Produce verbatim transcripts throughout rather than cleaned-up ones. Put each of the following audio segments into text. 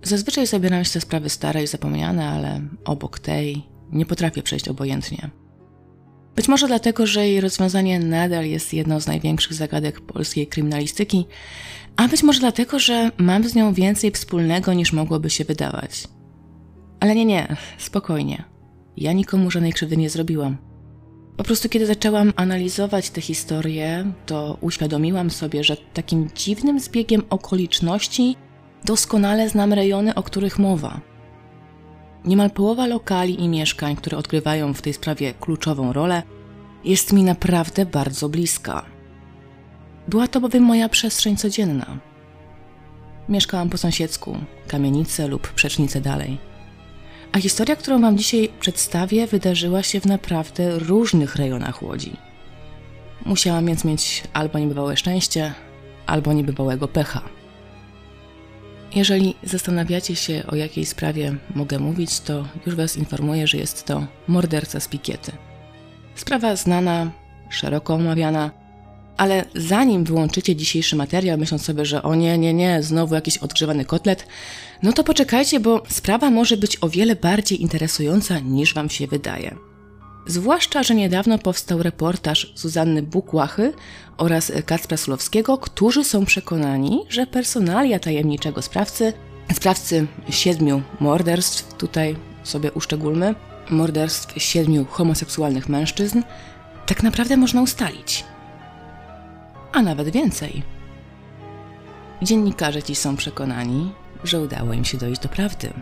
Zazwyczaj zabieram się te sprawy stare i zapomniane, ale obok tej nie potrafię przejść obojętnie. Być może dlatego, że jej rozwiązanie nadal jest jedną z największych zagadek polskiej kryminalistyki, a być może dlatego, że mam z nią więcej wspólnego niż mogłoby się wydawać. Ale nie, nie, spokojnie. Ja nikomu żadnej krzywdy nie zrobiłam. Po prostu kiedy zaczęłam analizować tę historię, to uświadomiłam sobie, że takim dziwnym zbiegiem okoliczności doskonale znam rejony, o których mowa. Niemal połowa lokali i mieszkań, które odgrywają w tej sprawie kluczową rolę, jest mi naprawdę bardzo bliska. Była to bowiem moja przestrzeń codzienna. Mieszkałam po sąsiedzku, kamienice lub przecznicę dalej. A historia, którą wam dzisiaj przedstawię, wydarzyła się w naprawdę różnych rejonach Łodzi. Musiałam więc mieć albo niebywałe szczęście, albo niebywałego pecha. Jeżeli zastanawiacie się, o jakiej sprawie mogę mówić, to już was informuję, że jest to morderca z Pikiety. Sprawa znana, szeroko omawiana, ale zanim wyłączycie dzisiejszy materiał, myśląc sobie, że o nie, nie, nie, znowu jakiś odgrzewany kotlet, no to poczekajcie, bo sprawa może być o wiele bardziej interesująca niż wam się wydaje. Zwłaszcza, że niedawno powstał reportaż Zuzanny Bukłachy oraz Kacpra Sulowskiego, którzy są przekonani, że personalia tajemniczego sprawcy, sprawcy siedmiu morderstw, tutaj sobie uszczególmy, morderstw siedmiu homoseksualnych mężczyzn, tak naprawdę można ustalić. A nawet więcej. Dziennikarze ci są przekonani, że udało im się dojść do prawdy.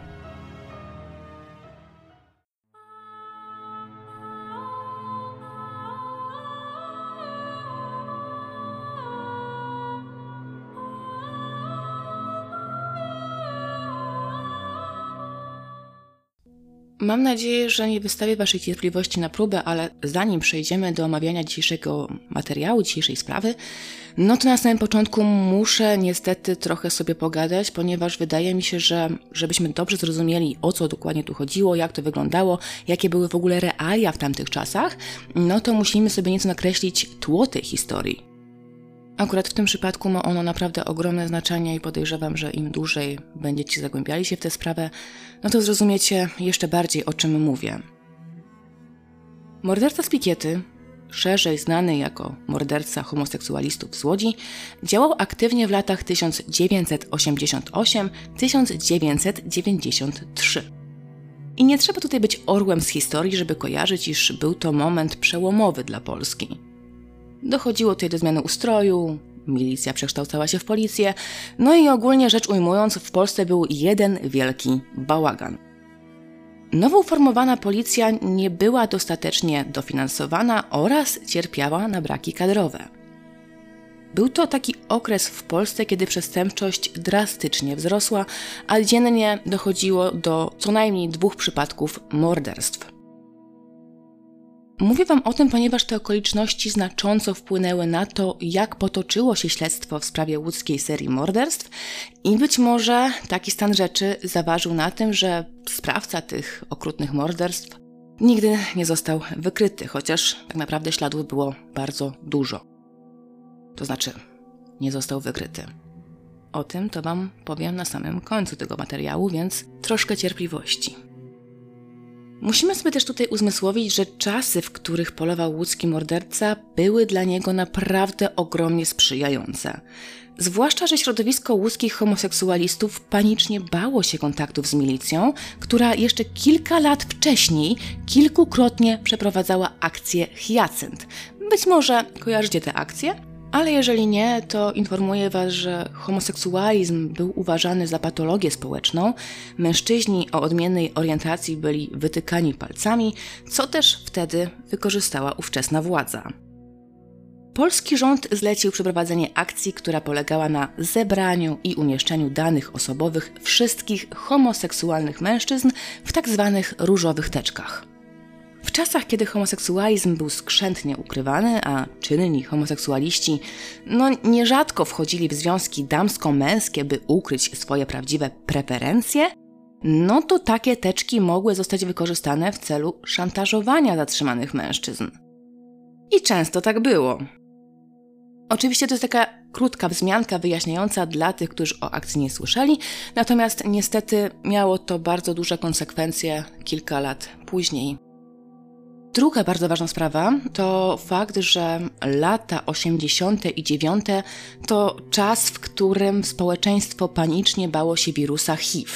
Mam nadzieję, że nie wystawię waszej cierpliwości na próbę, ale zanim przejdziemy do omawiania dzisiejszego materiału, dzisiejszej sprawy, no to na samym początku muszę niestety trochę sobie pogadać, ponieważ wydaje mi się, że żebyśmy dobrze zrozumieli, o co dokładnie tu chodziło, jak to wyglądało, jakie były w ogóle realia w tamtych czasach, no to musimy sobie nieco nakreślić tło tej historii. Akurat w tym przypadku ma ono naprawdę ogromne znaczenie i podejrzewam, że im dłużej będziecie zagłębiali się w tę sprawę, no to zrozumiecie jeszcze bardziej, o czym mówię. Morderca z Pikiety, szerzej znany jako morderca homoseksualistów z Łodzi, działał aktywnie w latach tysiąc dziewięćset osiemdziesiąt osiem do tysiąc dziewięćset dziewięćdziesiąt trzy. I nie trzeba tutaj być orłem z historii, żeby kojarzyć, iż był to moment przełomowy dla Polski. Dochodziło tutaj do zmiany ustroju, milicja przekształcała się w policję, no i ogólnie rzecz ujmując, w Polsce był jeden wielki bałagan. Nowo uformowana policja nie była dostatecznie dofinansowana oraz cierpiała na braki kadrowe. Był to taki okres w Polsce, kiedy przestępczość drastycznie wzrosła, a dziennie dochodziło do co najmniej dwóch przypadków morderstw. Mówię wam o tym, ponieważ te okoliczności znacząco wpłynęły na to, jak potoczyło się śledztwo w sprawie łódzkiej serii morderstw i być może taki stan rzeczy zaważył na tym, że sprawca tych okrutnych morderstw nigdy nie został wykryty, chociaż tak naprawdę śladów było bardzo dużo. To znaczy, nie został wykryty. O tym to wam powiem na samym końcu tego materiału, więc troszkę cierpliwości. Musimy sobie też tutaj uzmysłowić, że czasy, w których polował łódzki morderca, były dla niego naprawdę ogromnie sprzyjające. Zwłaszcza, że środowisko łódzkich homoseksualistów panicznie bało się kontaktów z milicją, która jeszcze kilka lat wcześniej kilkukrotnie przeprowadzała akcję Hyacynt. Być może kojarzycie tę akcję? Ale jeżeli nie, to informuję was, że homoseksualizm był uważany za patologię społeczną, mężczyźni o odmiennej orientacji byli wytykani palcami, co też wtedy wykorzystała ówczesna władza. Polski rząd zlecił przeprowadzenie akcji, która polegała na zebraniu i umieszczeniu danych osobowych wszystkich homoseksualnych mężczyzn w tzw. różowych teczkach. W czasach, kiedy homoseksualizm był skrzętnie ukrywany, a czynni homoseksualiści no nierzadko wchodzili w związki damsko-męskie, by ukryć swoje prawdziwe preferencje, no to takie teczki mogły zostać wykorzystane w celu szantażowania zatrzymanych mężczyzn. I często tak było. Oczywiście to jest taka krótka wzmianka wyjaśniająca dla tych, którzy o akcji nie słyszeli, natomiast niestety miało to bardzo duże konsekwencje kilka lat później. Druga bardzo ważna sprawa to fakt, że lata osiemdziesiąte i dziewięćdziesiąte to czas, w którym społeczeństwo panicznie bało się wirusa H I V.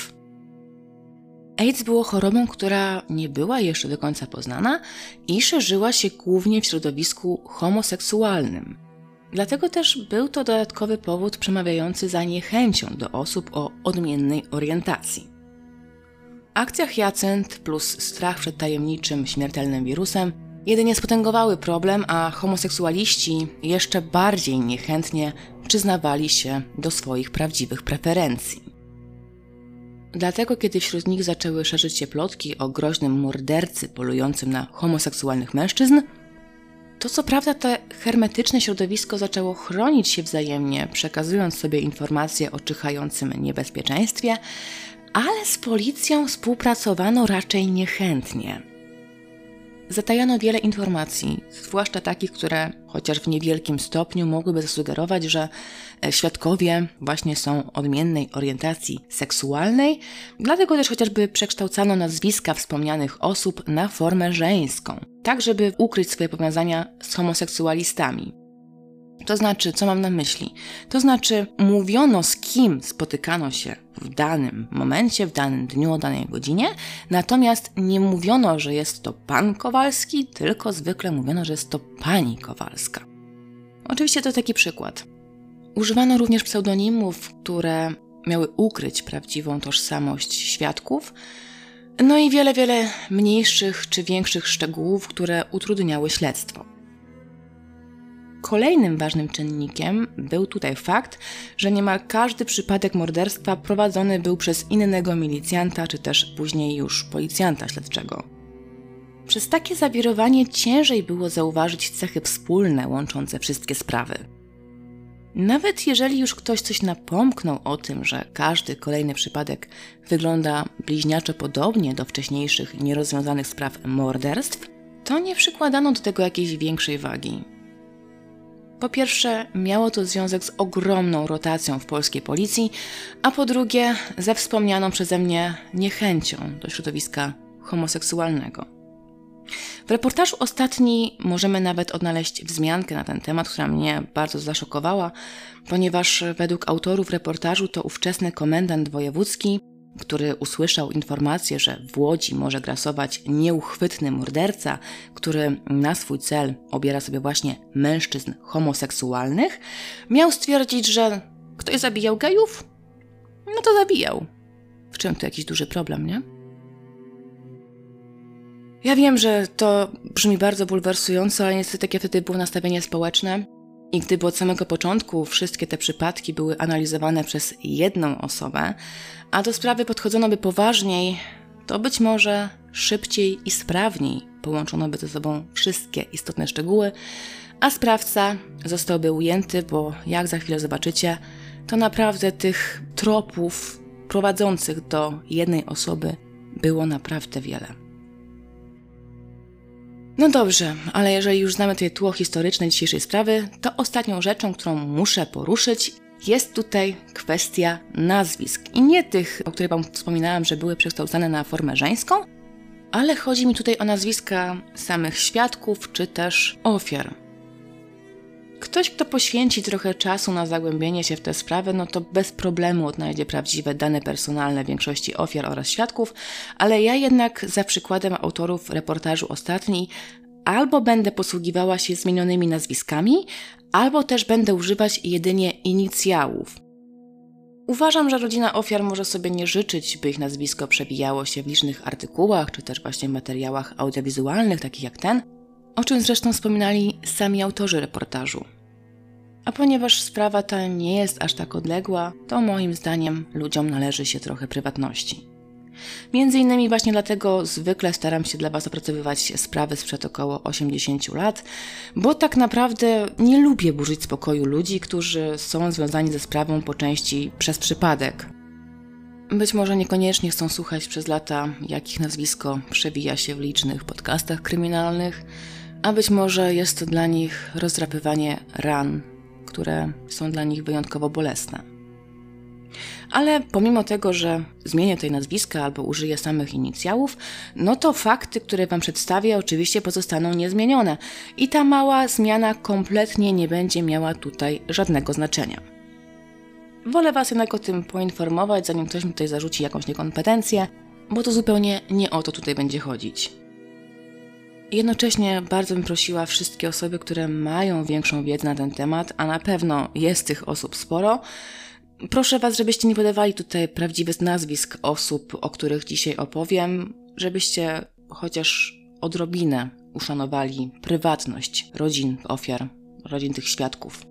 AIDS było chorobą, która nie była jeszcze do końca poznana i szerzyła się głównie w środowisku homoseksualnym. Dlatego też był to dodatkowy powód przemawiający za niechęcią do osób o odmiennej orientacji. Akcja Hyacynt plus strach przed tajemniczym, śmiertelnym wirusem jedynie spotęgowały problem, a homoseksualiści jeszcze bardziej niechętnie przyznawali się do swoich prawdziwych preferencji. Dlatego, kiedy wśród nich zaczęły szerzyć się plotki o groźnym mordercy polującym na homoseksualnych mężczyzn, to co prawda to hermetyczne środowisko zaczęło chronić się wzajemnie, przekazując sobie informacje o czyhającym niebezpieczeństwie, ale z policją współpracowano raczej niechętnie. Zatajano wiele informacji, zwłaszcza takich, które chociaż w niewielkim stopniu mogłyby zasugerować, że świadkowie właśnie są odmiennej orientacji seksualnej, dlatego też chociażby przekształcano nazwiska wspomnianych osób na formę żeńską, tak żeby ukryć swoje powiązania z homoseksualistami. To znaczy, co mam na myśli? To znaczy, mówiono z kim spotykano się w danym momencie, w danym dniu, o danej godzinie, natomiast nie mówiono, że jest to pan Kowalski, tylko zwykle mówiono, że jest to pani Kowalska. Oczywiście to taki przykład. Używano również pseudonimów, które miały ukryć prawdziwą tożsamość świadków, no i wiele, wiele mniejszych czy większych szczegółów, które utrudniały śledztwo. Kolejnym ważnym czynnikiem był tutaj fakt, że niemal każdy przypadek morderstwa prowadzony był przez innego milicjanta, czy też później już policjanta śledczego. Przez takie zawirowanie ciężej było zauważyć cechy wspólne łączące wszystkie sprawy. Nawet jeżeli już ktoś coś napomknął o tym, że każdy kolejny przypadek wygląda bliźniaczo podobnie do wcześniejszych nierozwiązanych spraw morderstw, to nie przykładano do tego jakiejś większej wagi. Po pierwsze, miało to związek z ogromną rotacją w polskiej policji, a po drugie, ze wspomnianą przeze mnie niechęcią do środowiska homoseksualnego. W reportażu Ostatni możemy nawet odnaleźć wzmiankę na ten temat, która mnie bardzo zaszokowała, ponieważ według autorów reportażu to ówczesny komendant wojewódzki, który usłyszał informację, że w Łodzi może grasować nieuchwytny morderca, który na swój cel obiera sobie właśnie mężczyzn homoseksualnych, miał stwierdzić, że ktoś zabijał gejów? No to zabijał. W czym to jakiś duży problem, nie? Ja wiem, że to brzmi bardzo bulwersująco, ale niestety takie wtedy było nastawienie społeczne i gdyby od samego początku wszystkie te przypadki były analizowane przez jedną osobę, a do sprawy podchodzono by poważniej, to być może szybciej i sprawniej połączono by ze sobą wszystkie istotne szczegóły, a sprawca zostałby ujęty, bo jak za chwilę zobaczycie, to naprawdę tych tropów prowadzących do jednej osoby było naprawdę wiele. No dobrze, ale jeżeli już znamy tutaj tło historyczne dzisiejszej sprawy, to ostatnią rzeczą, którą muszę poruszyć, jest tutaj kwestia nazwisk. I nie tych, o których Wam wspominałam, że były przekształcane na formę żeńską, ale chodzi mi tutaj o nazwiska samych świadków, czy też ofiar. Ktoś, kto poświęci trochę czasu na zagłębienie się w tę sprawę, no to bez problemu odnajdzie prawdziwe dane personalne większości ofiar oraz świadków, ale ja jednak za przykładem autorów reportażu Ostatni albo będę posługiwała się zmienionymi nazwiskami, albo też będę używać jedynie inicjałów. Uważam, że rodzina ofiar może sobie nie życzyć, by ich nazwisko przewijało się w licznych artykułach, czy też właśnie materiałach audiowizualnych, takich jak ten, o czym zresztą wspominali sami autorzy reportażu. A ponieważ sprawa ta nie jest aż tak odległa, to moim zdaniem ludziom należy się trochę prywatności. Między innymi właśnie dlatego zwykle staram się dla Was opracowywać sprawy sprzed około osiemdziesięciu lat, bo tak naprawdę nie lubię burzyć spokoju ludzi, którzy są związani ze sprawą po części przez przypadek. Być może niekoniecznie chcą słuchać przez lata, jak ich nazwisko przewija się w licznych podcastach kryminalnych, a być może jest to dla nich rozdrapywanie ran, które są dla nich wyjątkowo bolesne. Ale pomimo tego, że zmienię tutaj nazwiska albo użyję samych inicjałów, no to fakty, które Wam przedstawię, oczywiście pozostaną niezmienione i ta mała zmiana kompletnie nie będzie miała tutaj żadnego znaczenia. Wolę Was jednak o tym poinformować, zanim ktoś mi tutaj zarzuci jakąś niekompetencję, bo to zupełnie nie o to tutaj będzie chodzić. Jednocześnie bardzo bym prosiła wszystkie osoby, które mają większą wiedzę na ten temat, a na pewno jest tych osób sporo, proszę Was, żebyście nie podawali tutaj prawdziwych nazwisk osób, o których dzisiaj opowiem, żebyście chociaż odrobinę uszanowali prywatność rodzin ofiar, rodzin tych świadków.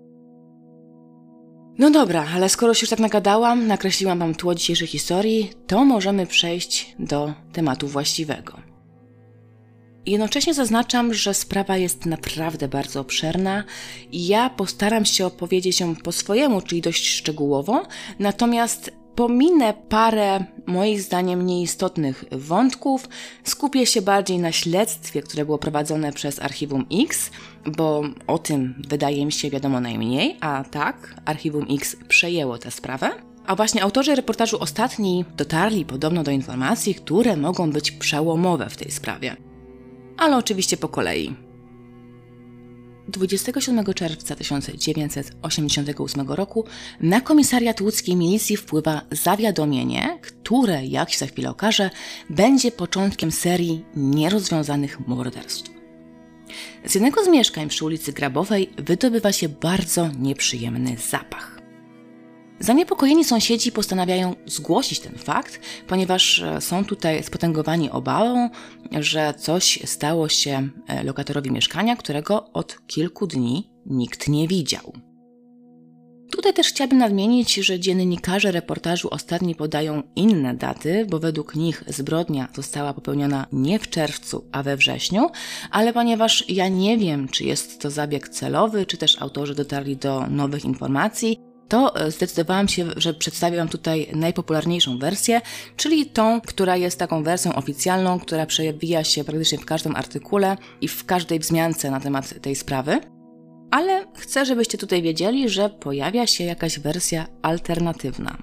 No dobra, ale skoro się już tak nagadałam, nakreśliłam Wam tło dzisiejszej historii, to możemy przejść do tematu właściwego. Jednocześnie zaznaczam, że sprawa jest naprawdę bardzo obszerna i ja postaram się opowiedzieć ją po swojemu, czyli dość szczegółowo, natomiast pominę parę moich zdaniem nieistotnych wątków, skupię się bardziej na śledztwie, które było prowadzone przez Archiwum X, bo o tym wydaje mi się wiadomo najmniej, a tak, Archiwum X przejęło tę sprawę. A właśnie autorzy reportażu Ostatni dotarli podobno do informacji, które mogą być przełomowe w tej sprawie. Ale oczywiście po kolei. dwudziestego siódmego czerwca tysiąc dziewięćset osiemdziesiątego ósmego roku na komisariat łódzkiej milicji wpływa zawiadomienie, które, jak się za chwilę okaże, będzie początkiem serii nierozwiązanych morderstw. Z jednego z mieszkań przy ulicy Grabowej wydobywa się bardzo nieprzyjemny zapach. Zaniepokojeni sąsiedzi postanawiają zgłosić ten fakt, ponieważ są tutaj spotęgowani obawą, że coś stało się lokatorowi mieszkania, którego od kilku dni nikt nie widział. Tutaj też chciałabym nadmienić, że dziennikarze reportażu Ostatni podają inne daty, bo według nich zbrodnia została popełniona nie w czerwcu, a we wrześniu, ale ponieważ ja nie wiem, czy jest to zabieg celowy, czy też autorzy dotarli do nowych informacji, to zdecydowałam się, że przedstawię Wam tutaj najpopularniejszą wersję, czyli tą, która jest taką wersją oficjalną, która przewija się praktycznie w każdym artykule i w każdej wzmiance na temat tej sprawy. Ale chcę, żebyście tutaj wiedzieli, że pojawia się jakaś wersja alternatywna.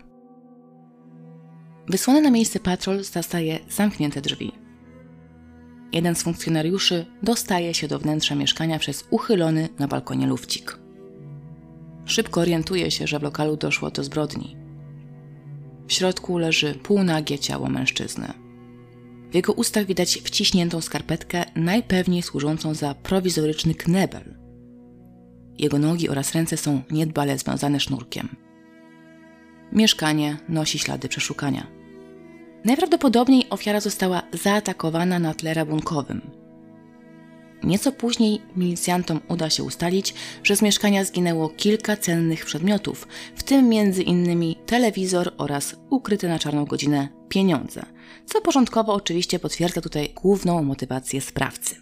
Wysłany na miejsce patrol zastaje zamknięte drzwi. Jeden z funkcjonariuszy dostaje się do wnętrza mieszkania przez uchylony na balkonie lufcik. Szybko orientuje się, że w lokalu doszło do zbrodni. W środku leży półnagie ciało mężczyzny. W jego ustach widać wciśniętą skarpetkę, najpewniej służącą za prowizoryczny knebel. Jego nogi oraz ręce są niedbale związane sznurkiem. Mieszkanie nosi ślady przeszukania. Najprawdopodobniej ofiara została zaatakowana na tle rabunkowym. Nieco później milicjantom uda się ustalić, że z mieszkania zginęło kilka cennych przedmiotów, w tym między innymi telewizor oraz ukryte na czarną godzinę pieniądze, co porządkowo oczywiście potwierdza tutaj główną motywację sprawcy.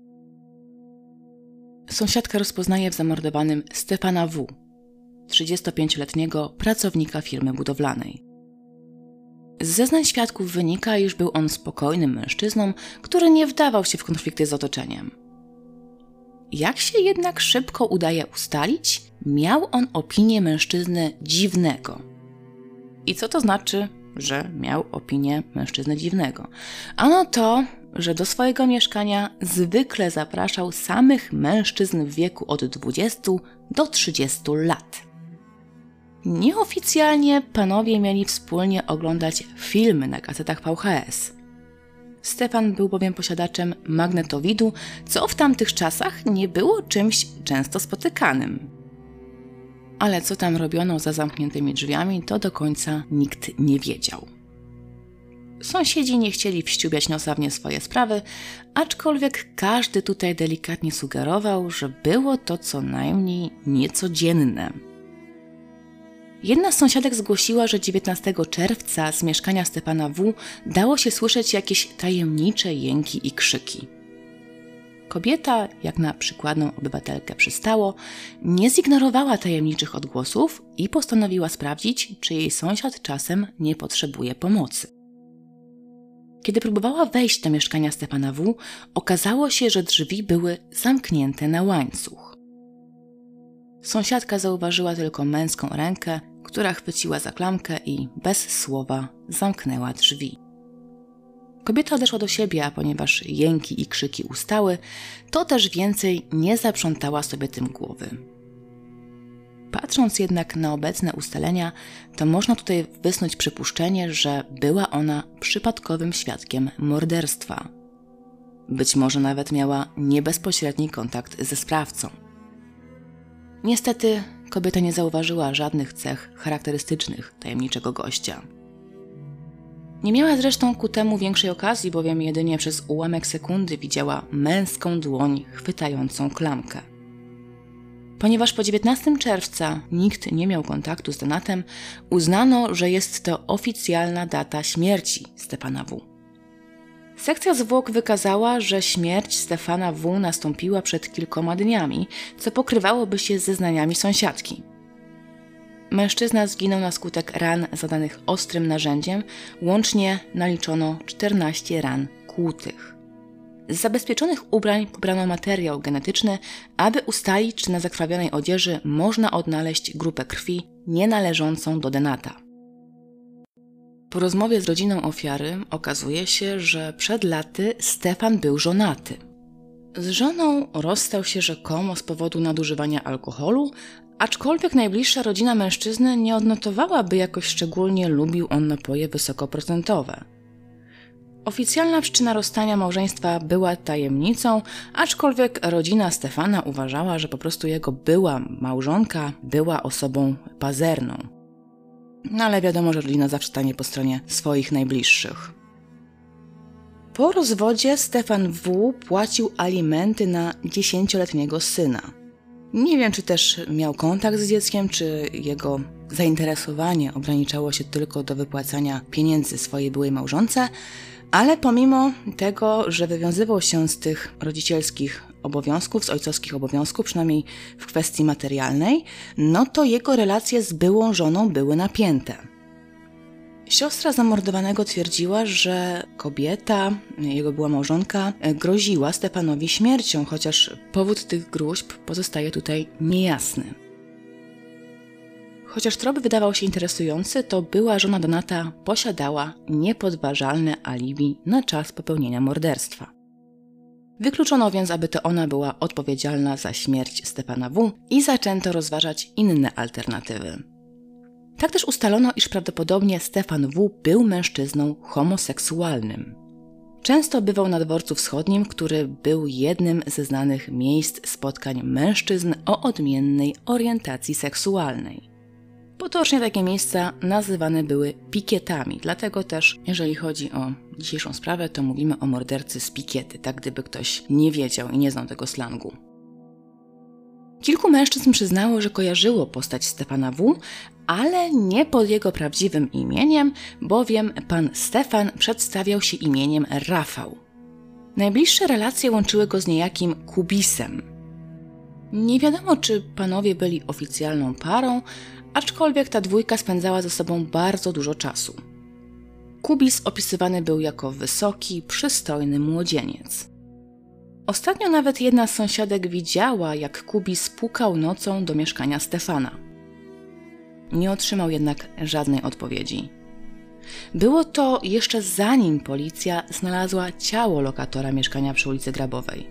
Sąsiadka rozpoznaje w zamordowanym Stefana W., trzydziestopięcioletniego pracownika firmy budowlanej. Z zeznań świadków wynika, iż był on spokojnym mężczyzną, który nie wdawał się w konflikty z otoczeniem. Jak się jednak szybko udaje ustalić, miał on opinię mężczyzny dziwnego. I co to znaczy, że miał opinię mężczyzny dziwnego? Ano to, że do swojego mieszkania zwykle zapraszał samych mężczyzn w wieku od dwudziestu do trzydziestu lat. Nieoficjalnie panowie mieli wspólnie oglądać filmy na kasetach V H S. Stefan był bowiem posiadaczem magnetowidu, co w tamtych czasach nie było czymś często spotykanym. Ale co tam robiono za zamkniętymi drzwiami, to do końca nikt nie wiedział. Sąsiedzi nie chcieli wściubiać nosa w nie swoje sprawy, aczkolwiek każdy tutaj delikatnie sugerował, że było to co najmniej niecodzienne. Jedna z sąsiadek zgłosiła, że dziewiętnastego czerwca z mieszkania Stefana W. dało się słyszeć jakieś tajemnicze jęki i krzyki. Kobieta, jak na przykładną obywatelkę przystało, nie zignorowała tajemniczych odgłosów i postanowiła sprawdzić, czy jej sąsiad czasem nie potrzebuje pomocy. Kiedy próbowała wejść do mieszkania Stefana W., okazało się, że drzwi były zamknięte na łańcuch. Sąsiadka zauważyła tylko męską rękę, która chwyciła za klamkę i bez słowa zamknęła drzwi. Kobieta odeszła do siebie, a ponieważ jęki i krzyki ustały, to też więcej nie zaprzątała sobie tym głowy. Patrząc jednak na obecne ustalenia, to można tutaj wysnuć przypuszczenie, że była ona przypadkowym świadkiem morderstwa. Być może nawet miała niebezpośredni kontakt ze sprawcą. Niestety kobieta nie zauważyła żadnych cech charakterystycznych tajemniczego gościa. Nie miała zresztą ku temu większej okazji, bowiem jedynie przez ułamek sekundy widziała męską dłoń chwytającą klamkę. Ponieważ po dziewiętnastego czerwca nikt nie miał kontaktu z Donatem, uznano, że jest to oficjalna data śmierci Stefana W. Sekcja zwłok wykazała, że śmierć Stefana W. nastąpiła przed kilkoma dniami, co pokrywałoby się z zeznaniami sąsiadki. Mężczyzna zginął na skutek ran zadanych ostrym narzędziem, łącznie naliczono czternaście ran kłutych. Z zabezpieczonych ubrań pobrano materiał genetyczny, aby ustalić, czy na zakrwawionej odzieży można odnaleźć grupę krwi nienależącą do Donata. Po rozmowie z rodziną ofiary okazuje się, że przed laty Stefan był żonaty. Z żoną rozstał się rzekomo z powodu nadużywania alkoholu, aczkolwiek najbliższa rodzina mężczyzny nie odnotowała, by jakoś szczególnie lubił on napoje wysokoprocentowe. Oficjalna przyczyna rozstania małżeństwa była tajemnicą, aczkolwiek rodzina Stefana uważała, że po prostu jego była małżonka była osobą pazerną. No ale wiadomo, że rodzina zawsze stanie po stronie swoich najbliższych. Po rozwodzie Stefan W. płacił alimenty na dziesięcioletniego syna. Nie wiem, czy też miał kontakt z dzieckiem, czy jego zainteresowanie ograniczało się tylko do wypłacania pieniędzy swojej byłej małżonce, ale pomimo tego, że wywiązywał się z tych rodzicielskich obowiązków, z ojcowskich obowiązków, przynajmniej w kwestii materialnej, no to jego relacje z byłą żoną były napięte. Siostra zamordowanego twierdziła, że kobieta, jego była małżonka, groziła Stefanowi śmiercią, chociaż powód tych gróźb pozostaje tutaj niejasny. Chociaż trop wydawał się interesujący, to była żona Donata posiadała niepodważalne alibi na czas popełnienia morderstwa. Wykluczono więc, aby to ona była odpowiedzialna za śmierć Stefana W. i zaczęto rozważać inne alternatywy. Tak też ustalono, iż prawdopodobnie Stefan W. był mężczyzną homoseksualnym. Często bywał na Dworcu Wschodnim, który był jednym ze znanych miejsc spotkań mężczyzn o odmiennej orientacji seksualnej. Potocznie takie miejsca nazywane były pikietami, dlatego też, jeżeli chodzi o dzisiejszą sprawę, to mówimy o mordercy z pikiety, tak gdyby ktoś nie wiedział i nie znał tego slangu. Kilku mężczyzn przyznało, że kojarzyło postać Stefana W., ale nie pod jego prawdziwym imieniem, bowiem pan Stefan przedstawiał się imieniem Rafał. Najbliższe relacje łączyły go z niejakim Kubisem. Nie wiadomo, czy panowie byli oficjalną parą, aczkolwiek ta dwójka spędzała ze sobą bardzo dużo czasu. Kubis opisywany był jako wysoki, przystojny młodzieniec. Ostatnio nawet jedna z sąsiadek widziała, jak Kubis pukał nocą do mieszkania Stefana. Nie otrzymał jednak żadnej odpowiedzi. Było to jeszcze zanim policja znalazła ciało lokatora mieszkania przy ulicy Grabowej.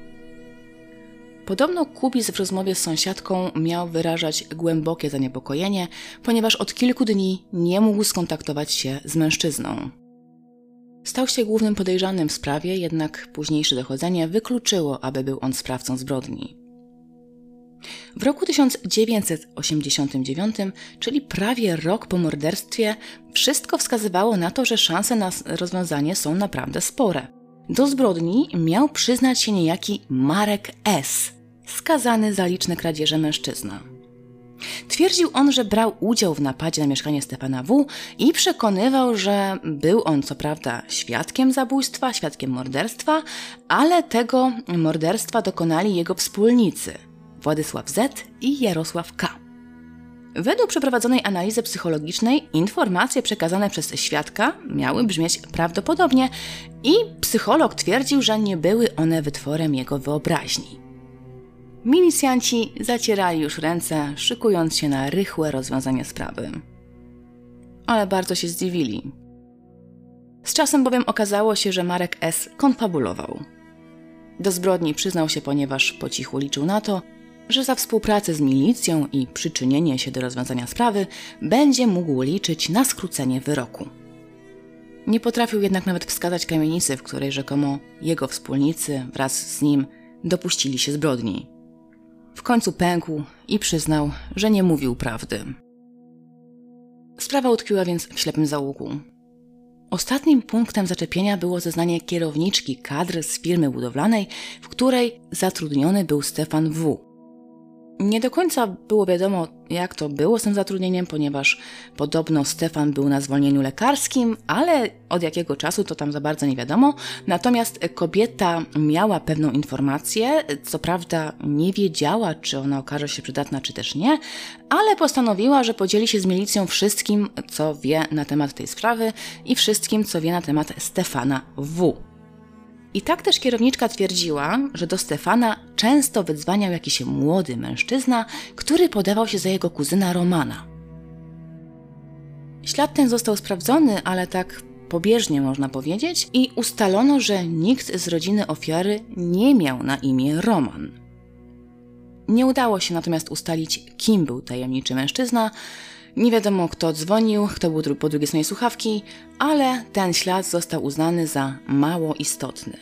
Podobno Kubis w rozmowie z sąsiadką miał wyrażać głębokie zaniepokojenie, ponieważ od kilku dni nie mógł skontaktować się z mężczyzną. Stał się głównym podejrzanym w sprawie, jednak późniejsze dochodzenie wykluczyło, aby był on sprawcą zbrodni. W roku tysiąc dziewięćset osiemdziesiątym dziewiątym, czyli prawie rok po morderstwie, wszystko wskazywało na to, że szanse na rozwiązanie są naprawdę spore. Do zbrodni miał przyznać się niejaki Marek S., skazany za liczne kradzieże mężczyzna. Twierdził on, że brał udział w napadzie na mieszkanie Stefana W. i przekonywał, że był on co prawda świadkiem zabójstwa, świadkiem morderstwa, ale tego morderstwa dokonali jego wspólnicy Władysław Z. i Jarosław K. Według przeprowadzonej analizy psychologicznej informacje przekazane przez świadka miały brzmieć prawdopodobnie i psycholog twierdził, że nie były one wytworem jego wyobraźni. Milicjanci zacierali już ręce, szykując się na rychłe rozwiązanie sprawy. Ale bardzo się zdziwili. Z czasem bowiem okazało się, że Marek S. konfabulował. Do zbrodni przyznał się, ponieważ po cichu liczył na to, że za współpracę z milicją i przyczynienie się do rozwiązania sprawy będzie mógł liczyć na skrócenie wyroku. Nie potrafił jednak nawet wskazać kamienicy, w której rzekomo jego wspólnicy wraz z nim dopuścili się zbrodni. W końcu pękł i przyznał, że nie mówił prawdy. Sprawa utkwiła więc w ślepym zaułku. Ostatnim punktem zaczepienia było zeznanie kierowniczki kadr z firmy budowlanej, w której zatrudniony był Stefan W. Nie do końca było wiadomo, jak to było z tym zatrudnieniem, ponieważ podobno Stefan był na zwolnieniu lekarskim, ale od jakiego czasu to tam za bardzo nie wiadomo. Natomiast kobieta miała pewną informację, co prawda nie wiedziała, czy ona okaże się przydatna, czy też nie, ale postanowiła, że podzieli się z milicją wszystkim, co wie na temat tej sprawy i wszystkim, co wie na temat Stefana W. I tak też kierowniczka twierdziła, że do Stefana często wydzwaniał jakiś młody mężczyzna, który podawał się za jego kuzyna Romana. Ślad ten został sprawdzony, ale tak pobieżnie można powiedzieć, i ustalono, że nikt z rodziny ofiary nie miał na imię Roman. Nie udało się natomiast ustalić, kim był tajemniczy mężczyzna. Nie wiadomo, kto dzwonił, kto był po drugiej stronie słuchawki, ale ten ślad został uznany za mało istotny.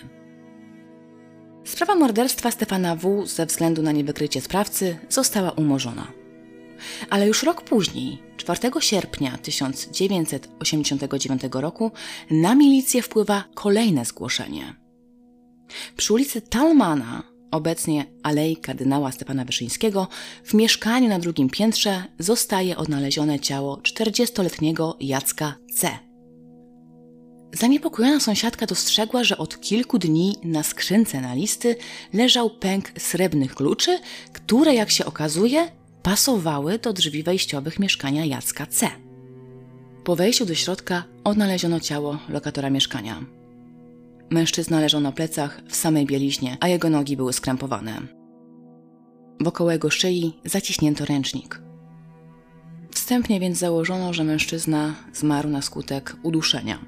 Sprawa morderstwa Stefana W. ze względu na niewykrycie sprawcy została umorzona. Ale już rok później, czwartego sierpnia tysiąc dziewięćset osiemdziesiątego dziewiątego roku, na milicję wpływa kolejne zgłoszenie. Przy ulicy Talmana, obecnie Alei Kardynała Stefana Wyszyńskiego, w mieszkaniu na drugim piętrze zostaje odnalezione ciało czterdziestoletniego Jacka C. Zaniepokojona sąsiadka dostrzegła, że od kilku dni na skrzynce na listy leżał pęk srebrnych kluczy, które, jak się okazuje, pasowały do drzwi wejściowych mieszkania Jacka C. Po wejściu do środka odnaleziono ciało lokatora mieszkania. Mężczyzna leżał na plecach w samej bieliźnie, a jego nogi były skrępowane. Wokoło jego szyi zaciśnięto ręcznik. Wstępnie więc założono, że mężczyzna zmarł na skutek uduszenia.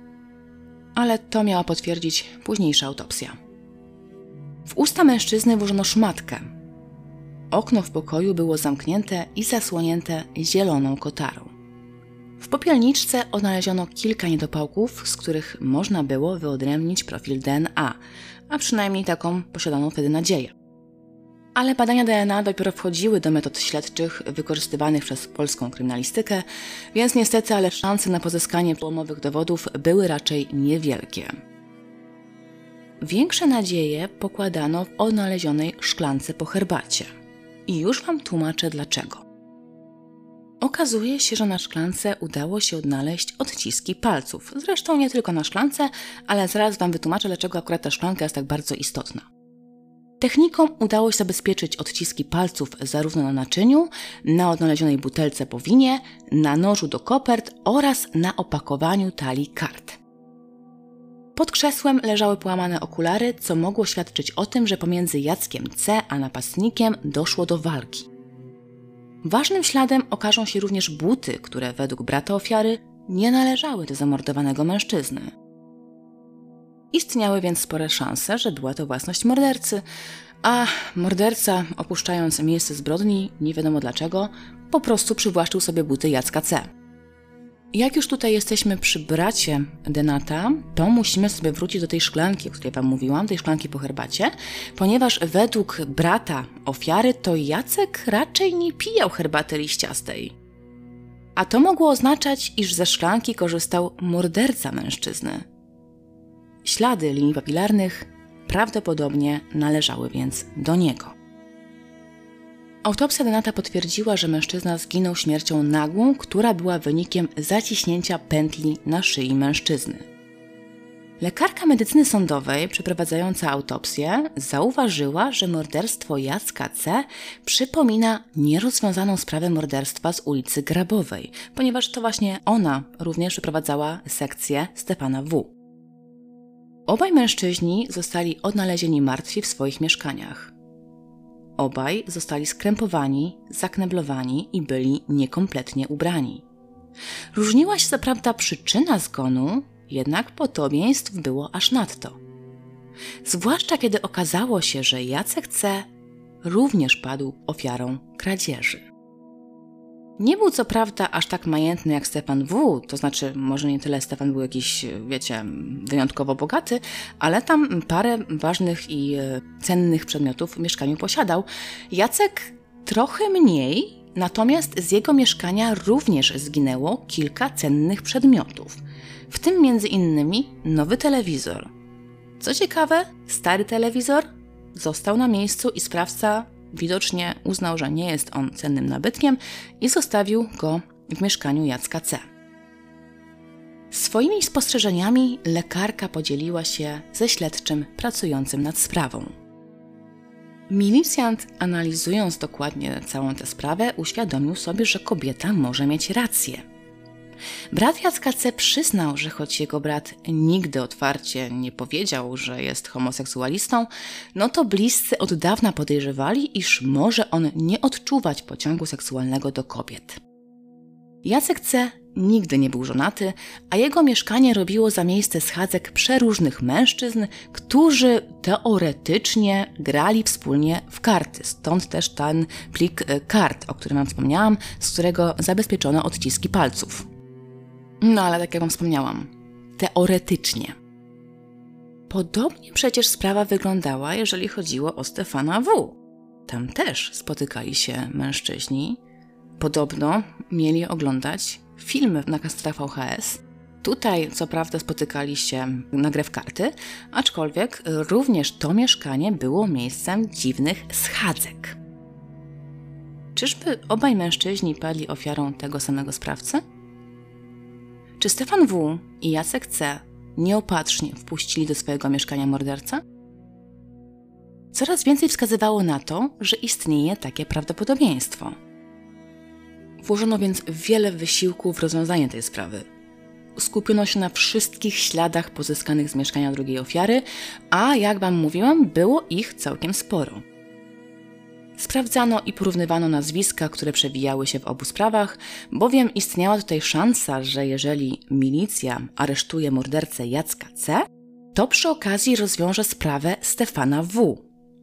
Ale to miała potwierdzić późniejsza autopsja. W usta mężczyzny włożono szmatkę. Okno w pokoju było zamknięte i zasłonięte zieloną kotarą. W popielniczce odnaleziono kilka niedopałków, z których można było wyodrębnić profil D N A, a przynajmniej taką posiadano wtedy nadzieję. Ale badania D N A dopiero wchodziły do metod śledczych wykorzystywanych przez polską kryminalistykę, więc niestety, ale szanse na pozyskanie połomowych dowodów były raczej niewielkie. Większe nadzieje pokładano w odnalezionej szklance po herbacie. I już Wam tłumaczę dlaczego. Okazuje się, że na szklance udało się odnaleźć odciski palców. Zresztą nie tylko na szklance, ale zaraz Wam wytłumaczę, dlaczego akurat ta szklanka jest tak bardzo istotna. Technikom udało się zabezpieczyć odciski palców zarówno na naczyniu, na odnalezionej butelce po winie, na nożu do kopert oraz na opakowaniu talii kart. Pod krzesłem leżały połamane okulary, co mogło świadczyć o tym, że pomiędzy Jackiem C. a napastnikiem doszło do walki. Ważnym śladem okażą się również buty, które według brata ofiary nie należały do zamordowanego mężczyzny. Istniały więc spore szanse, że była to własność mordercy, a morderca, opuszczając miejsce zbrodni, nie wiadomo dlaczego, po prostu przywłaszczył sobie buty Jacka C. Jak już tutaj jesteśmy przy bracie Denata, to musimy sobie wrócić do tej szklanki, o której Wam mówiłam, tej szklanki po herbacie, ponieważ według brata ofiary to Jacek raczej nie pijał herbaty liściastej. A to mogło oznaczać, iż ze szklanki korzystał morderca mężczyzny. Ślady linii papilarnych prawdopodobnie należały więc do niego. Autopsja Denata potwierdziła, że mężczyzna zginął śmiercią nagłą, która była wynikiem zaciśnięcia pętli na szyi mężczyzny. Lekarka medycyny sądowej przeprowadzająca autopsję zauważyła, że morderstwo Jacka C. przypomina nierozwiązaną sprawę morderstwa z ulicy Grabowej, ponieważ to właśnie ona również przeprowadzała sekcję Stefana W. Obaj mężczyźni zostali odnalezieni martwi w swoich mieszkaniach. Obaj zostali skrępowani, zakneblowani i byli niekompletnie ubrani. Różniła się co prawda przyczyna zgonu, jednak podobieństw było aż nadto. Zwłaszcza kiedy okazało się, że Jacek C. również padł ofiarą kradzieży. Nie był co prawda aż tak majętny jak Stefan W., to znaczy może nie tyle Stefan był jakiś, wiecie, wyjątkowo bogaty, ale tam parę ważnych i cennych przedmiotów w mieszkaniu posiadał. Jacek trochę mniej, natomiast z jego mieszkania również zginęło kilka cennych przedmiotów, w tym między innymi nowy telewizor. Co ciekawe, stary telewizor został na miejscu i sprawca widocznie uznał, że nie jest on cennym nabytkiem i zostawił go w mieszkaniu Jacka C. Swoimi spostrzeżeniami lekarka podzieliła się ze śledczym pracującym nad sprawą. Milicjant, analizując dokładnie całą tę sprawę, uświadomił sobie, że kobieta może mieć rację. Brat Jacka C. przyznał, że choć jego brat nigdy otwarcie nie powiedział, że jest homoseksualistą, no to bliscy od dawna podejrzewali, iż może on nie odczuwać pociągu seksualnego do kobiet. Jacek C. nigdy nie był żonaty, a jego mieszkanie robiło za miejsce schadzek przeróżnych mężczyzn, którzy teoretycznie grali wspólnie w karty. Stąd też ten plik kart, o którym wam wspomniałam, z którego zabezpieczono odciski palców. No ale tak jak wam wspomniałam, teoretycznie. Podobnie przecież sprawa wyglądała, jeżeli chodziło o Stefana W. Tam też spotykali się mężczyźni. Podobno mieli oglądać filmy na kasetach V H S. Tutaj co prawda spotykali się na grę w karty, aczkolwiek również to mieszkanie było miejscem dziwnych schadzek. Czyżby obaj mężczyźni padli ofiarą tego samego sprawcy? Czy Stefan W. i Jacek C. nieopatrznie wpuścili do swojego mieszkania mordercę? Coraz więcej wskazywało na to, że istnieje takie prawdopodobieństwo. Włożono więc wiele wysiłku w rozwiązanie tej sprawy. Skupiono się na wszystkich śladach pozyskanych z mieszkania drugiej ofiary, a jak wam mówiłam, było ich całkiem sporo. Sprawdzano i porównywano nazwiska, które przewijały się w obu sprawach, bowiem istniała tutaj szansa, że jeżeli milicja aresztuje mordercę Jacka C., to przy okazji rozwiąże sprawę Stefana W.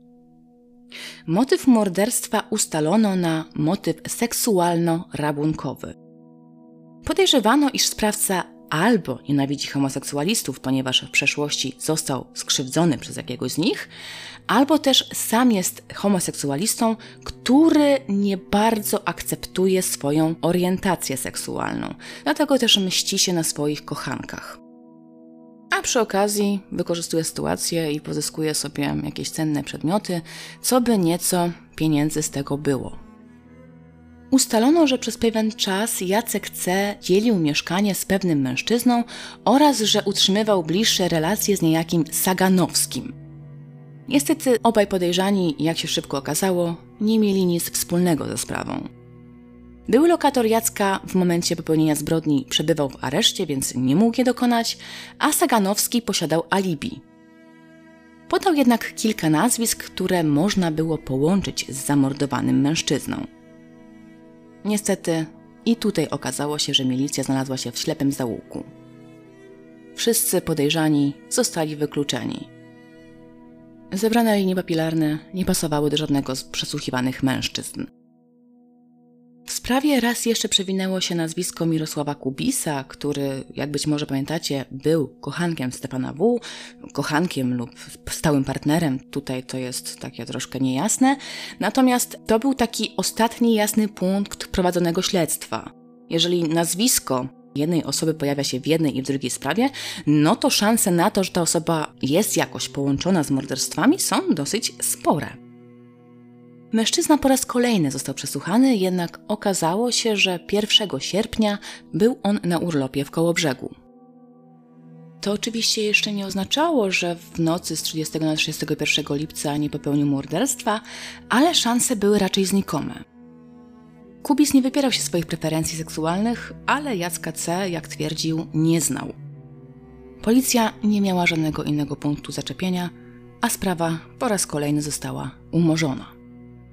Motyw morderstwa ustalono na motyw seksualno-rabunkowy. Podejrzewano, iż sprawca albo nienawidzi homoseksualistów, ponieważ w przeszłości został skrzywdzony przez jakiegoś z nich, albo też sam jest homoseksualistą, który nie bardzo akceptuje swoją orientację seksualną. Dlatego też mści się na swoich kochankach. A przy okazji wykorzystuje sytuację i pozyskuje sobie jakieś cenne przedmioty, co by nieco pieniędzy z tego było. Ustalono, że przez pewien czas Jacek C. dzielił mieszkanie z pewnym mężczyzną oraz, że utrzymywał bliższe relacje z niejakim Saganowskim. Niestety obaj podejrzani, jak się szybko okazało, nie mieli nic wspólnego ze sprawą. Były lokator Jacka w momencie popełnienia zbrodni przebywał w areszcie, więc nie mógł je dokonać, a Saganowski posiadał alibi. Podał jednak kilka nazwisk, które można było połączyć z zamordowanym mężczyzną. Niestety i tutaj okazało się, że milicja znalazła się w ślepym zaułku. Wszyscy podejrzani zostali wykluczeni. Zebrane linie papilarne nie pasowały do żadnego z przesłuchiwanych mężczyzn. W sprawie raz jeszcze przewinęło się nazwisko Mirosława Kubisa, który, jak być może pamiętacie, był kochankiem Stefana W., kochankiem lub stałym partnerem, tutaj to jest takie troszkę niejasne, natomiast to był taki ostatni jasny punkt prowadzonego śledztwa. Jeżeli nazwisko jednej osoby pojawia się w jednej i w drugiej sprawie, no to szanse na to, że ta osoba jest jakoś połączona z morderstwami, są dosyć spore. Mężczyzna po raz kolejny został przesłuchany, jednak okazało się, że pierwszego sierpnia był on na urlopie w Kołobrzegu. To oczywiście jeszcze nie oznaczało, że w nocy z trzydziestego na trzydziestego pierwszego lipca nie popełnił morderstwa, ale szanse były raczej znikome. Kubis nie wypierał się swoich preferencji seksualnych, ale Jacka C., jak twierdził, nie znał. Policja nie miała żadnego innego punktu zaczepienia, a sprawa po raz kolejny została umorzona.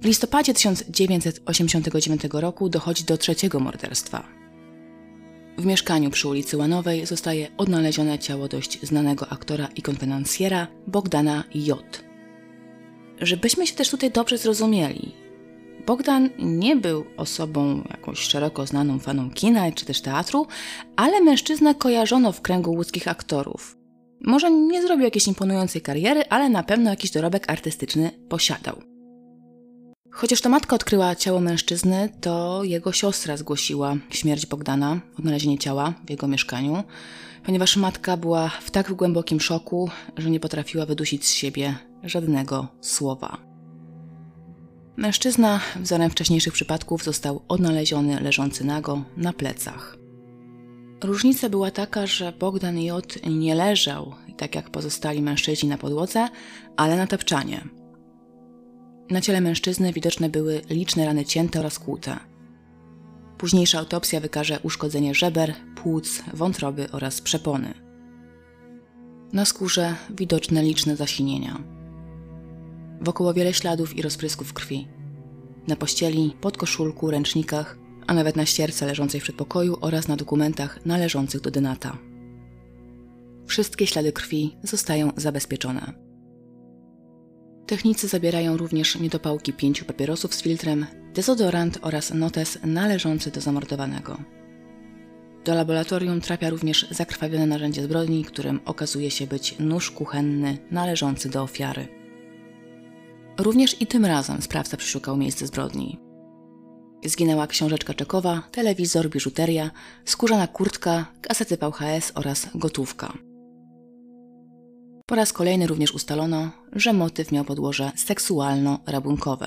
W listopadzie tysiąc dziewięćset osiemdziesiątego dziewiątego roku dochodzi do trzeciego morderstwa. W mieszkaniu przy ulicy Łanowej zostaje odnalezione ciało dość znanego aktora i konferencjera Bogdana J. Żebyśmy się też tutaj dobrze zrozumieli, Bogdan nie był osobą jakąś szeroko znaną faną kina czy też teatru, ale mężczyznę kojarzono w kręgu łódzkich aktorów. Może nie zrobił jakiejś imponującej kariery, ale na pewno jakiś dorobek artystyczny posiadał. Chociaż to matka odkryła ciało mężczyzny, to jego siostra zgłosiła śmierć Bogdana, odnalezienie ciała w jego mieszkaniu, ponieważ matka była w tak głębokim szoku, że nie potrafiła wydusić z siebie żadnego słowa. Mężczyzna, wzorem wcześniejszych przypadków, został odnaleziony leżący nago na plecach. Różnica była taka, że Bogdan J. nie leżał, tak jak pozostali mężczyźni, na podłodze, ale na tapczanie. Na ciele mężczyzny widoczne były liczne rany cięte oraz kłute. Późniejsza autopsja wykaże uszkodzenie żeber, płuc, wątroby oraz przepony. Na skórze widoczne liczne zasinienia. Wokoło wiele śladów i rozprysków krwi. Na pościeli, podkoszulku, ręcznikach, a nawet na ścierce leżącej w przedpokoju oraz na dokumentach należących do Dynata. Wszystkie ślady krwi zostają zabezpieczone. Technicy zabierają również niedopałki pięciu papierosów z filtrem, dezodorant oraz notes należący do zamordowanego. Do laboratorium trafia również zakrwawione narzędzie zbrodni, którym okazuje się być nóż kuchenny należący do ofiary. Również i tym razem sprawca przeszukał miejsce zbrodni. Zginęła książeczka czekowa, telewizor, biżuteria, skórzana kurtka, kasety V H S oraz gotówka. Po raz kolejny również ustalono, że motyw miał podłoże seksualno-rabunkowe.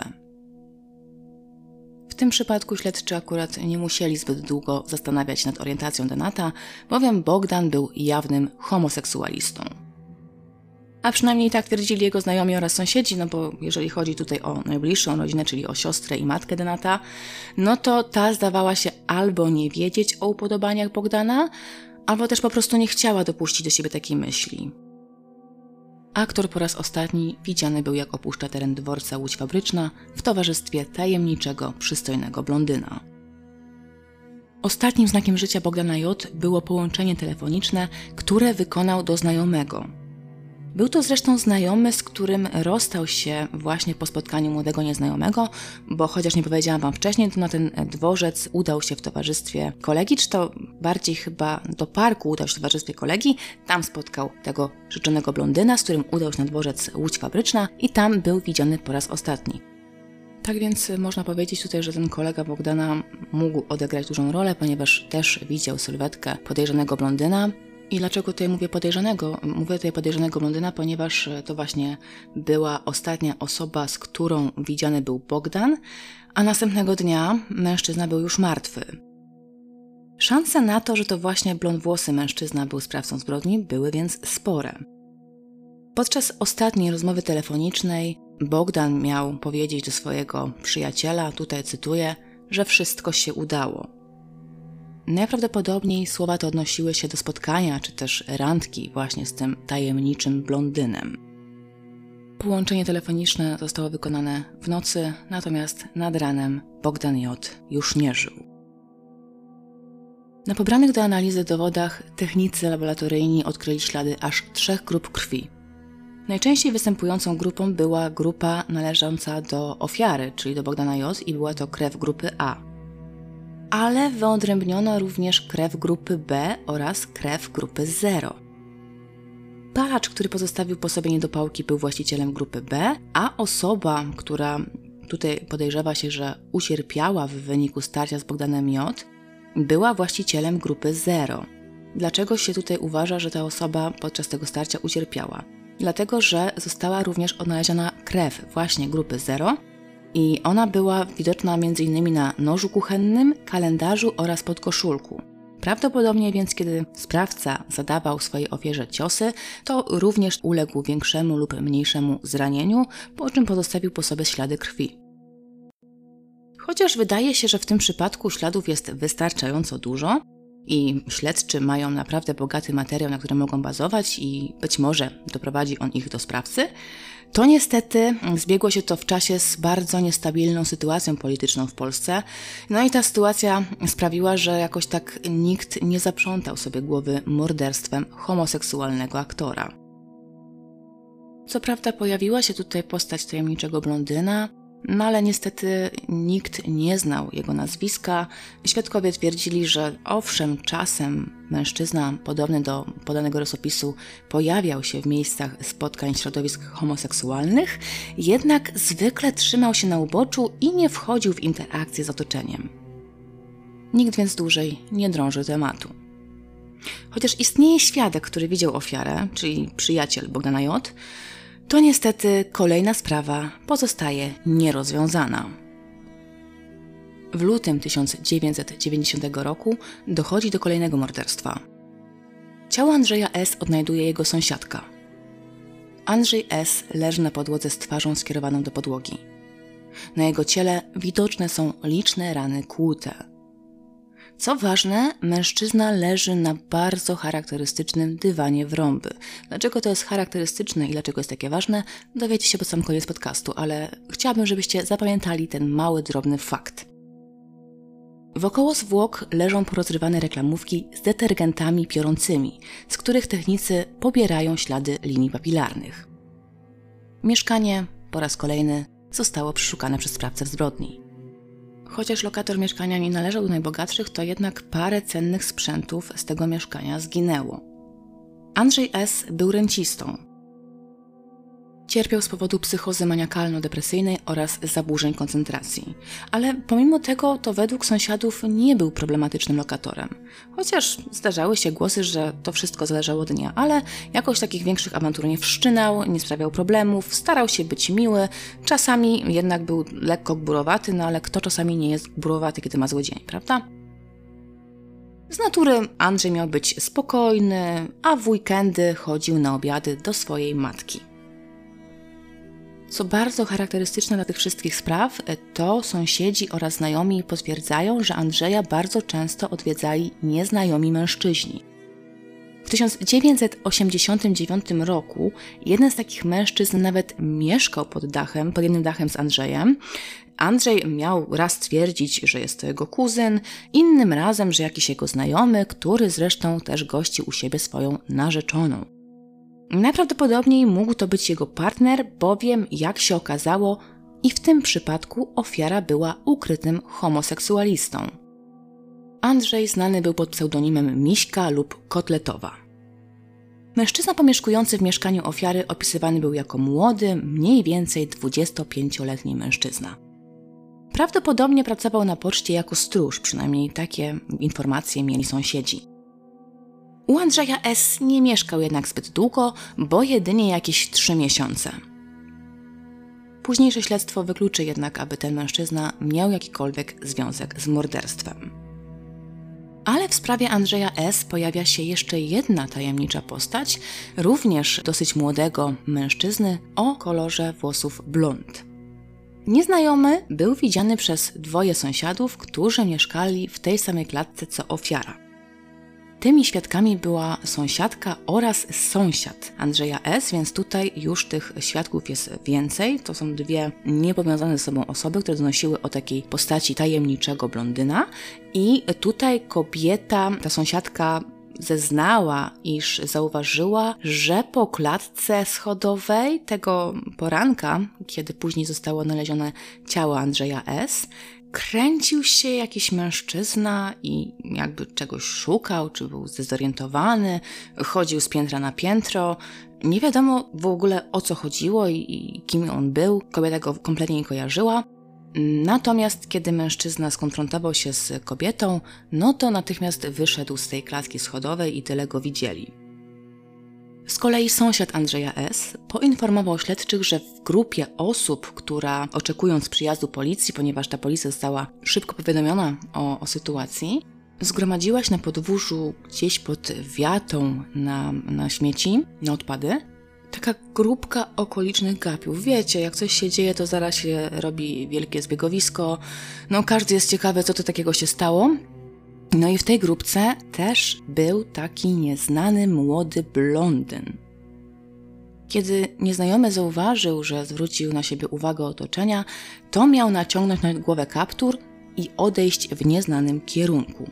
W tym przypadku śledczy akurat nie musieli zbyt długo zastanawiać się nad orientacją Dynata, bowiem Bogdan był jawnym homoseksualistą. A przynajmniej tak twierdzili jego znajomi oraz sąsiedzi, no bo jeżeli chodzi tutaj o najbliższą rodzinę, czyli o siostrę i matkę Dynata, no to ta zdawała się albo nie wiedzieć o upodobaniach Bogdana, albo też po prostu nie chciała dopuścić do siebie takiej myśli. Aktor po raz ostatni widziany był, jak opuszcza teren dworca Łódź Fabryczna w towarzystwie tajemniczego, przystojnego blondyna. Ostatnim znakiem życia Bogdana J. było połączenie telefoniczne, które wykonał do znajomego. Był to zresztą znajomy, z którym rozstał się właśnie po spotkaniu młodego nieznajomego, bo chociaż nie powiedziałam wam wcześniej, to na ten dworzec udał się w towarzystwie kolegi, czy to bardziej chyba do parku udał się w towarzystwie kolegi, tam spotkał tego życzonego blondyna, z którym udał się na dworzec Łódź Fabryczna i tam był widziany po raz ostatni. Tak więc można powiedzieć tutaj, że ten kolega Bogdana mógł odegrać dużą rolę, ponieważ też widział sylwetkę podejrzanego blondyna. I dlaczego tutaj mówię podejrzanego? Mówię tutaj podejrzanego blondyna, ponieważ to właśnie była ostatnia osoba, z którą widziany był Bogdan, a następnego dnia mężczyzna był już martwy. Szanse na to, że to właśnie blondwłosy mężczyzna był sprawcą zbrodni, były więc spore. Podczas ostatniej rozmowy telefonicznej Bogdan miał powiedzieć do swojego przyjaciela, tutaj cytuję, że wszystko się udało. Najprawdopodobniej słowa te odnosiły się do spotkania, czy też randki właśnie z tym tajemniczym blondynem. Połączenie telefoniczne zostało wykonane w nocy, natomiast nad ranem Bogdan J. już nie żył. Na pobranych do analizy dowodach technicy laboratoryjni odkryli ślady aż trzech grup krwi. Najczęściej występującą grupą była grupa należąca do ofiary, czyli do Bogdana J. i była to krew grupy A. Ale wyodrębniono również krew grupy B oraz krew grupy zero. Palacz, który pozostawił po sobie niedopałki, był właścicielem grupy B, a osoba, która tutaj podejrzewa się, że ucierpiała w wyniku starcia z Bogdanem J., była właścicielem grupy zero. Dlaczego się tutaj uważa, że ta osoba podczas tego starcia ucierpiała? Dlatego, że została również odnaleziona krew właśnie grupy zero, i ona była widoczna m.in. na nożu kuchennym, kalendarzu oraz podkoszulku. Prawdopodobnie więc, kiedy sprawca zadawał swojej ofierze ciosy, to również uległ większemu lub mniejszemu zranieniu, po czym pozostawił po sobie ślady krwi. Chociaż wydaje się, że w tym przypadku śladów jest wystarczająco dużo i śledczy mają naprawdę bogaty materiał, na którym mogą bazować i być może doprowadzi on ich do sprawcy, To niestety zbiegło się to w czasie z bardzo niestabilną sytuacją polityczną w Polsce. No i ta sytuacja sprawiła, że jakoś tak nikt nie zaprzątał sobie głowy morderstwem homoseksualnego aktora. Co prawda pojawiła się tutaj postać tajemniczego blondyna, no ale niestety nikt nie znał jego nazwiska. Świadkowie twierdzili, że owszem, czasem mężczyzna podobny do podanego rysopisu pojawiał się w miejscach spotkań środowisk homoseksualnych, jednak zwykle trzymał się na uboczu i nie wchodził w interakcję z otoczeniem. Nikt więc dłużej nie drążył tematu. Chociaż istnieje świadek, który widział ofiarę, czyli przyjaciel Bogdana J., to niestety kolejna sprawa pozostaje nierozwiązana. W lutym tysiąc dziewięćset dziewięćdziesiątego roku dochodzi do kolejnego morderstwa. Ciało Andrzeja S. odnajduje jego sąsiadka. Andrzej S. leży na podłodze z twarzą skierowaną do podłogi. Na jego ciele widoczne są liczne rany kłute. Co ważne, mężczyzna leży na bardzo charakterystycznym dywanie w rąby. Dlaczego to jest charakterystyczne i dlaczego jest takie ważne, dowiecie się pod sam koniec podcastu, ale chciałabym, żebyście zapamiętali ten mały, drobny fakt. Wokoło zwłok leżą porozrywane reklamówki z detergentami piorącymi, z których technicy pobierają ślady linii papilarnych. Mieszkanie po raz kolejny zostało przeszukane przez sprawcę zbrodni. Chociaż lokator mieszkania nie należał do najbogatszych, to jednak parę cennych sprzętów z tego mieszkania zginęło. Andrzej S. był rencistą. Cierpiał z powodu psychozy maniakalno-depresyjnej oraz zaburzeń koncentracji. Ale pomimo tego, to według sąsiadów nie był problematycznym lokatorem. Chociaż zdarzały się głosy, że to wszystko zależało od dnia, ale jakoś takich większych awantur nie wszczynał, nie sprawiał problemów, starał się być miły, czasami jednak był lekko gburowaty, no ale kto czasami nie jest gburowaty, kiedy ma zły dzień, prawda? Z natury Andrzej miał być spokojny, a w weekendy chodził na obiady do swojej matki. Co bardzo charakterystyczne dla tych wszystkich spraw, to sąsiedzi oraz znajomi potwierdzają, że Andrzeja bardzo często odwiedzali nieznajomi mężczyźni. W tysiąc dziewięćset osiemdziesiątym dziewiątym roku jeden z takich mężczyzn nawet mieszkał pod dachem, pod jednym dachem z Andrzejem. Andrzej miał raz twierdzić, że jest to jego kuzyn, innym razem, że jakiś jego znajomy, który zresztą też gościł u siebie swoją narzeczoną. Najprawdopodobniej mógł to być jego partner, bowiem, jak się okazało, i w tym przypadku ofiara była ukrytym homoseksualistą. Andrzej znany był pod pseudonimem Miśka lub Kotletowa. Mężczyzna pomieszkujący w mieszkaniu ofiary opisywany był jako młody, mniej więcej dwudziestopięcioletni mężczyzna. Prawdopodobnie pracował na poczcie jako stróż, przynajmniej takie informacje mieli sąsiedzi. U Andrzeja S. nie mieszkał jednak zbyt długo, bo jedynie jakieś trzy miesiące. Późniejsze śledztwo wykluczy jednak, aby ten mężczyzna miał jakikolwiek związek z morderstwem. Ale w sprawie Andrzeja S. pojawia się jeszcze jedna tajemnicza postać, również dosyć młodego mężczyzny o kolorze włosów blond. Nieznajomy był widziany przez dwoje sąsiadów, którzy mieszkali w tej samej klatce co ofiara. Tymi świadkami była sąsiadka oraz sąsiad Andrzeja S., więc tutaj już tych świadków jest więcej. To są dwie niepowiązane ze sobą osoby, które donosiły o takiej postaci tajemniczego blondyna. I tutaj kobieta, ta sąsiadka zeznała, iż zauważyła, że po klatce schodowej tego poranka, kiedy później zostało odnalezione ciało Andrzeja S., kręcił się jakiś mężczyzna i jakby czegoś szukał, czy był zdezorientowany, chodził z piętra na piętro. Nie wiadomo w ogóle o co chodziło i, i kim on był. Kobieta go kompletnie nie kojarzyła. Natomiast kiedy mężczyzna skonfrontował się z kobietą, no to natychmiast wyszedł z tej klatki schodowej i tyle go widzieli. Z kolei sąsiad Andrzeja S. poinformował śledczych, że w grupie osób, która oczekując przyjazdu policji, ponieważ ta policja została szybko powiadomiona o, o sytuacji, zgromadziła się na podwórzu gdzieś pod wiatą na, na śmieci, na odpady. Taka grupka okolicznych gapiów. Wiecie, jak coś się dzieje, to zaraz się robi wielkie zbiegowisko. No każdy jest ciekawy, co to takiego się stało. No i w tej grupce też był taki nieznany młody blondyn. Kiedy nieznajomy zauważył, że zwrócił na siebie uwagę otoczenia, to miał naciągnąć na głowę kaptur i odejść w nieznanym kierunku.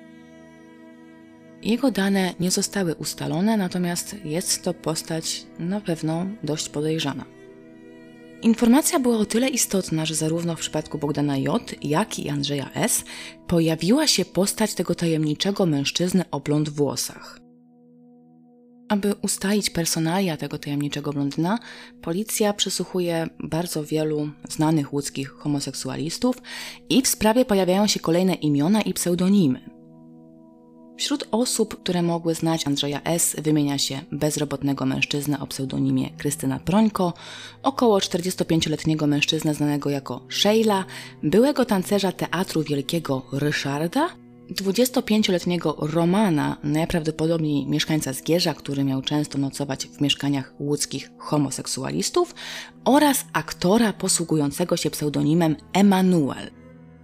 Jego dane nie zostały ustalone, natomiast jest to postać na pewno dość podejrzana. Informacja była o tyle istotna, że zarówno w przypadku Bogdana J., jak i Andrzeja S. pojawiła się postać tego tajemniczego mężczyzny o blond włosach. Aby ustalić personalia tego tajemniczego blondyna, policja przesłuchuje bardzo wielu znanych łódzkich homoseksualistów i w sprawie pojawiają się kolejne imiona i pseudonimy. Wśród osób, które mogły znać Andrzeja S., wymienia się bezrobotnego mężczyznę o pseudonimie Krystyna Prońko, około czterdziestopięcioletniego mężczyznę znanego jako Sheila, byłego tancerza Teatru Wielkiego Ryszarda, dwudziestopięcioletniego Romana, najprawdopodobniej mieszkańca Zgierza, który miał często nocować w mieszkaniach łódzkich homoseksualistów, oraz aktora posługującego się pseudonimem Emanuel.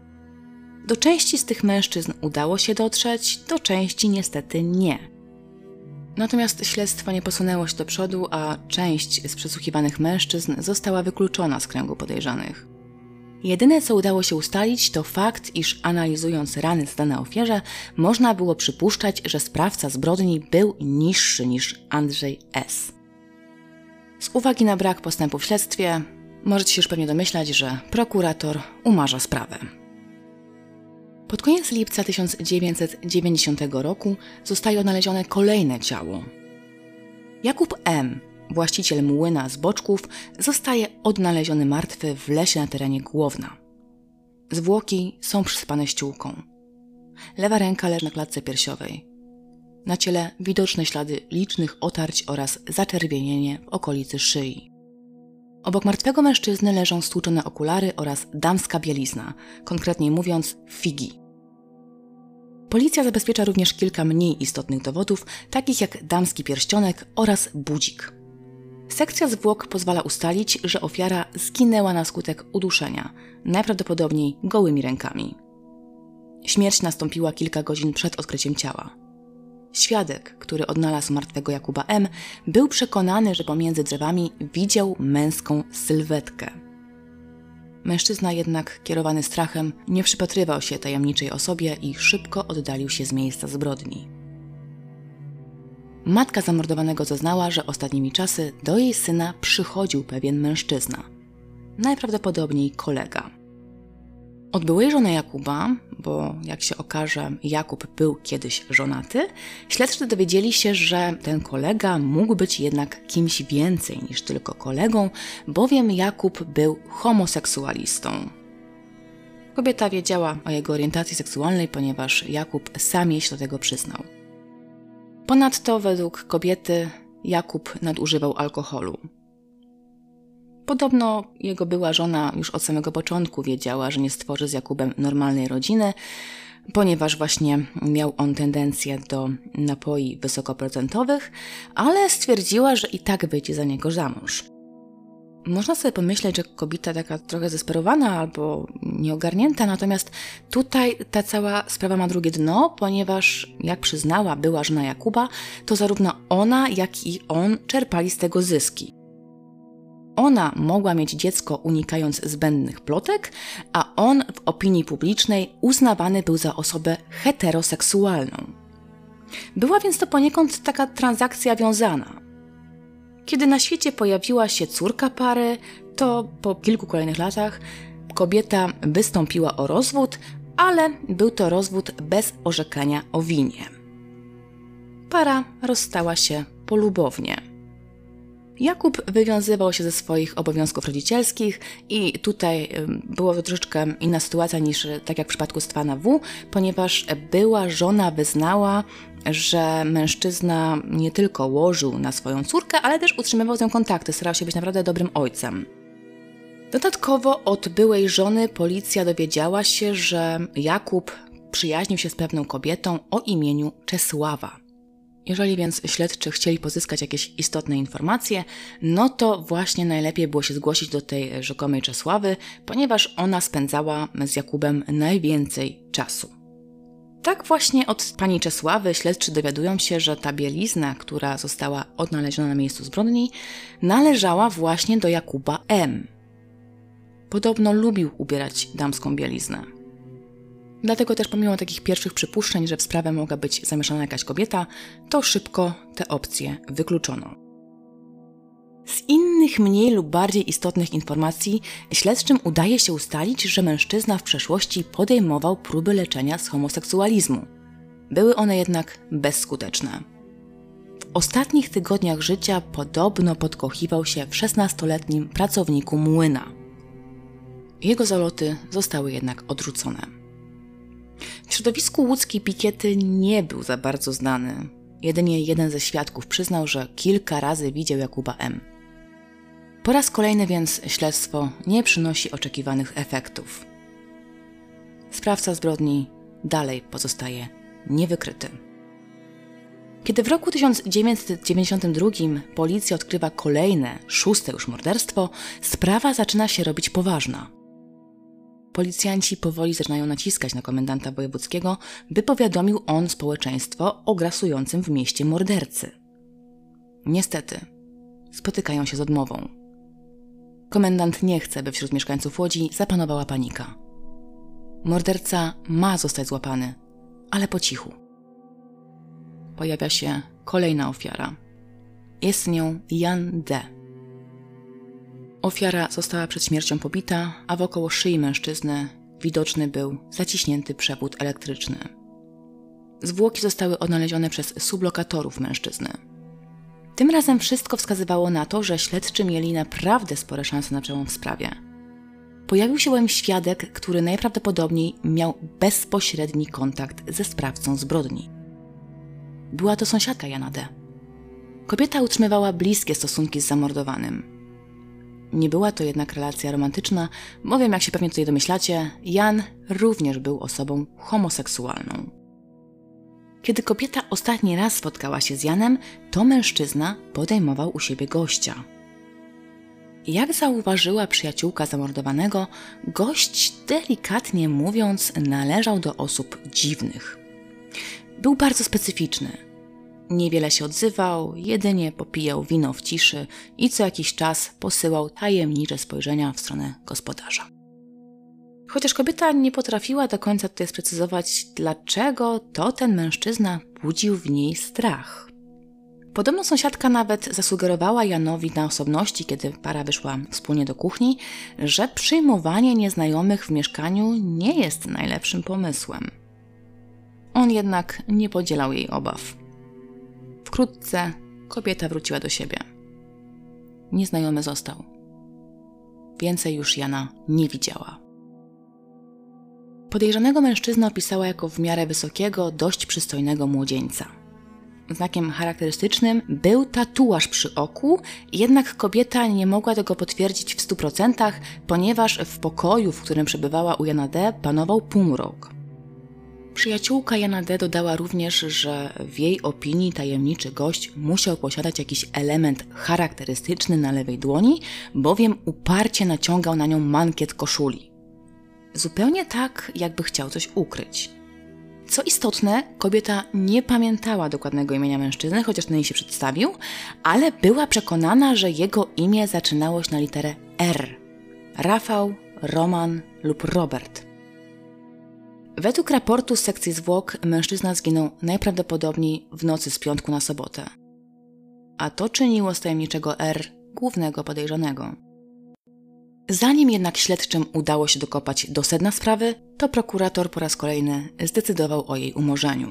Do części z tych mężczyzn udało się dotrzeć, do części niestety nie. Natomiast śledztwo nie posunęło się do przodu, a część z przesłuchiwanych mężczyzn została wykluczona z kręgu podejrzanych. Jedyne, co udało się ustalić, to fakt, iż analizując rany zdane ofierze, można było przypuszczać, że sprawca zbrodni był niższy niż Andrzej S. Z uwagi na brak postępu w śledztwie, możecie się już pewnie domyślać, że prokurator umarza sprawę. Pod koniec lipca tysiąc dziewięćset dziewięćdziesiątego roku zostaje odnalezione kolejne ciało. Jakub M., właściciel młyna z Boczków, zostaje odnaleziony martwy w lesie na terenie Głowna. Zwłoki są przysypane ściółką. Lewa ręka leży na klatce piersiowej. Na ciele widoczne ślady licznych otarć oraz zaczerwienienie w okolicy szyi. Obok martwego mężczyzny leżą stłuczone okulary oraz damska bielizna, konkretnie mówiąc figi. Policja zabezpiecza również kilka mniej istotnych dowodów, takich jak damski pierścionek oraz budzik. Sekcja zwłok pozwala ustalić, że ofiara zginęła na skutek uduszenia, najprawdopodobniej gołymi rękami. Śmierć nastąpiła kilka godzin przed odkryciem ciała. Świadek, który odnalazł martwego Jakuba M., był przekonany, że pomiędzy drzewami widział męską sylwetkę. Mężczyzna jednak, kierowany strachem, nie przypatrywał się tajemniczej osobie i szybko oddalił się z miejsca zbrodni. Matka zamordowanego zeznała, że ostatnimi czasy do jej syna przychodził pewien mężczyzna, najprawdopodobniej kolega. Od byłej żony Jakuba, bo jak się okaże, Jakub był kiedyś żonaty, śledczy dowiedzieli się, że ten kolega mógł być jednak kimś więcej niż tylko kolegą, bowiem Jakub był homoseksualistą. Kobieta wiedziała o jego orientacji seksualnej, ponieważ Jakub sam jej się do tego przyznał. Ponadto, według kobiety, Jakub nadużywał alkoholu. Podobno jego była żona już od samego początku wiedziała, że nie stworzy z Jakubem normalnej rodziny, ponieważ właśnie miał on tendencję do napoi wysokoprocentowych, ale stwierdziła, że i tak wyjdzie za niego za mąż. Można sobie pomyśleć, że kobieta taka trochę zdesperowana albo nieogarnięta, natomiast tutaj ta cała sprawa ma drugie dno, ponieważ, jak przyznała była żona Jakuba, to zarówno ona, jak i on czerpali z tego zyski. Ona mogła mieć dziecko unikając zbędnych plotek, a on w opinii publicznej uznawany był za osobę heteroseksualną. Była więc to poniekąd taka transakcja wiązana. Kiedy na świecie pojawiła się córka pary, to po kilku kolejnych latach kobieta wystąpiła o rozwód, ale był to rozwód bez orzekania o winie. Para rozstała się polubownie. Jakub wywiązywał się ze swoich obowiązków rodzicielskich i tutaj była to troszeczkę inna sytuacja niż tak jak w przypadku Stefana W., ponieważ była żona wyznała, że mężczyzna nie tylko łożył na swoją córkę, ale też utrzymywał z nią kontakty, starał się być naprawdę dobrym ojcem. Dodatkowo od byłej żony policja dowiedziała się, że Jakub przyjaźnił się z pewną kobietą o imieniu Czesława. Jeżeli więc śledczy chcieli pozyskać jakieś istotne informacje, no to właśnie najlepiej było się zgłosić do tej rzekomej Czesławy, ponieważ ona spędzała z Jakubem najwięcej czasu. Tak właśnie od pani Czesławy śledczy dowiadują się, że ta bielizna, która została odnaleziona na miejscu zbrodni, należała właśnie do Jakuba M. Podobno lubił ubierać damską bieliznę. Dlatego też pomimo takich pierwszych przypuszczeń, że w sprawę mogła być zamieszana jakaś kobieta, to szybko te opcje wykluczono. Z innych mniej lub bardziej istotnych informacji śledczym udaje się ustalić, że mężczyzna w przeszłości podejmował próby leczenia z homoseksualizmu. Były one jednak bezskuteczne. W ostatnich tygodniach życia podobno podkochiwał się w szesnastoletnim pracowniku młyna. Jego zaloty zostały jednak odrzucone. W środowisku łódzkiej pikiety nie był za bardzo znany. Jedynie jeden ze świadków przyznał, że kilka razy widział Jakuba M. Po raz kolejny więc śledztwo nie przynosi oczekiwanych efektów. Sprawca zbrodni dalej pozostaje niewykryty. Kiedy w roku tysiąc dziewięćset dziewięćdziesiątym drugim policja odkrywa kolejne, szóste już morderstwo, sprawa zaczyna się robić poważna. Policjanci powoli zaczynają naciskać na komendanta wojewódzkiego, by powiadomił on społeczeństwo o grasującym w mieście mordercy. Niestety, spotykają się z odmową. Komendant nie chce, by wśród mieszkańców Łodzi zapanowała panika. Morderca ma zostać złapany, ale po cichu. Pojawia się kolejna ofiara. Jest nią Jan D. Ofiara została przed śmiercią pobita, a wokoło szyi mężczyzny widoczny był zaciśnięty przewód elektryczny. Zwłoki zostały odnalezione przez sublokatorów mężczyzny. Tym razem wszystko wskazywało na to, że śledczy mieli naprawdę spore szanse na przełom w sprawie. Pojawił się bowiem świadek, który najprawdopodobniej miał bezpośredni kontakt ze sprawcą zbrodni. Była to sąsiadka Jana D. Kobieta utrzymywała bliskie stosunki z zamordowanym. Nie była to jednak relacja romantyczna, bowiem, jak się pewnie tutaj domyślacie, Jan również był osobą homoseksualną. Kiedy kobieta ostatni raz spotkała się z Janem, to mężczyzna podejmował u siebie gościa. Jak zauważyła przyjaciółka zamordowanego, gość, delikatnie mówiąc, należał do osób dziwnych. Był bardzo specyficzny. Niewiele się odzywał, jedynie popijał wino w ciszy i co jakiś czas posyłał tajemnicze spojrzenia w stronę gospodarza. Chociaż kobieta nie potrafiła do końca tutaj sprecyzować, dlaczego to ten mężczyzna budził w niej strach. Podobno sąsiadka nawet zasugerowała Janowi na osobności, kiedy para wyszła wspólnie do kuchni, że przyjmowanie nieznajomych w mieszkaniu nie jest najlepszym pomysłem. On jednak nie podzielał jej obaw. Wkrótce kobieta wróciła do siebie. Nieznajomy został. Więcej już Jana nie widziała. Podejrzanego mężczyznę opisała jako w miarę wysokiego, dość przystojnego młodzieńca. Znakiem charakterystycznym był tatuaż przy oku, jednak kobieta nie mogła tego potwierdzić w stu procentach, ponieważ w pokoju, w którym przebywała u Jana D., panował półmrok. Przyjaciółka Jana D. dodała również, że w jej opinii tajemniczy gość musiał posiadać jakiś element charakterystyczny na lewej dłoni, bowiem uparcie naciągał na nią mankiet koszuli. Zupełnie tak, jakby chciał coś ukryć. Co istotne, kobieta nie pamiętała dokładnego imienia mężczyzny, chociaż ten jej się przedstawił, ale była przekonana, że jego imię zaczynało się na literę R. Rafał, Roman lub Robert. Według raportu z sekcji zwłok mężczyzna zginął najprawdopodobniej w nocy z piątku na sobotę. A to czyniło z tajemniczego R głównego podejrzanego. Zanim jednak śledczym udało się dokopać do sedna sprawy, to prokurator po raz kolejny zdecydował o jej umorzeniu.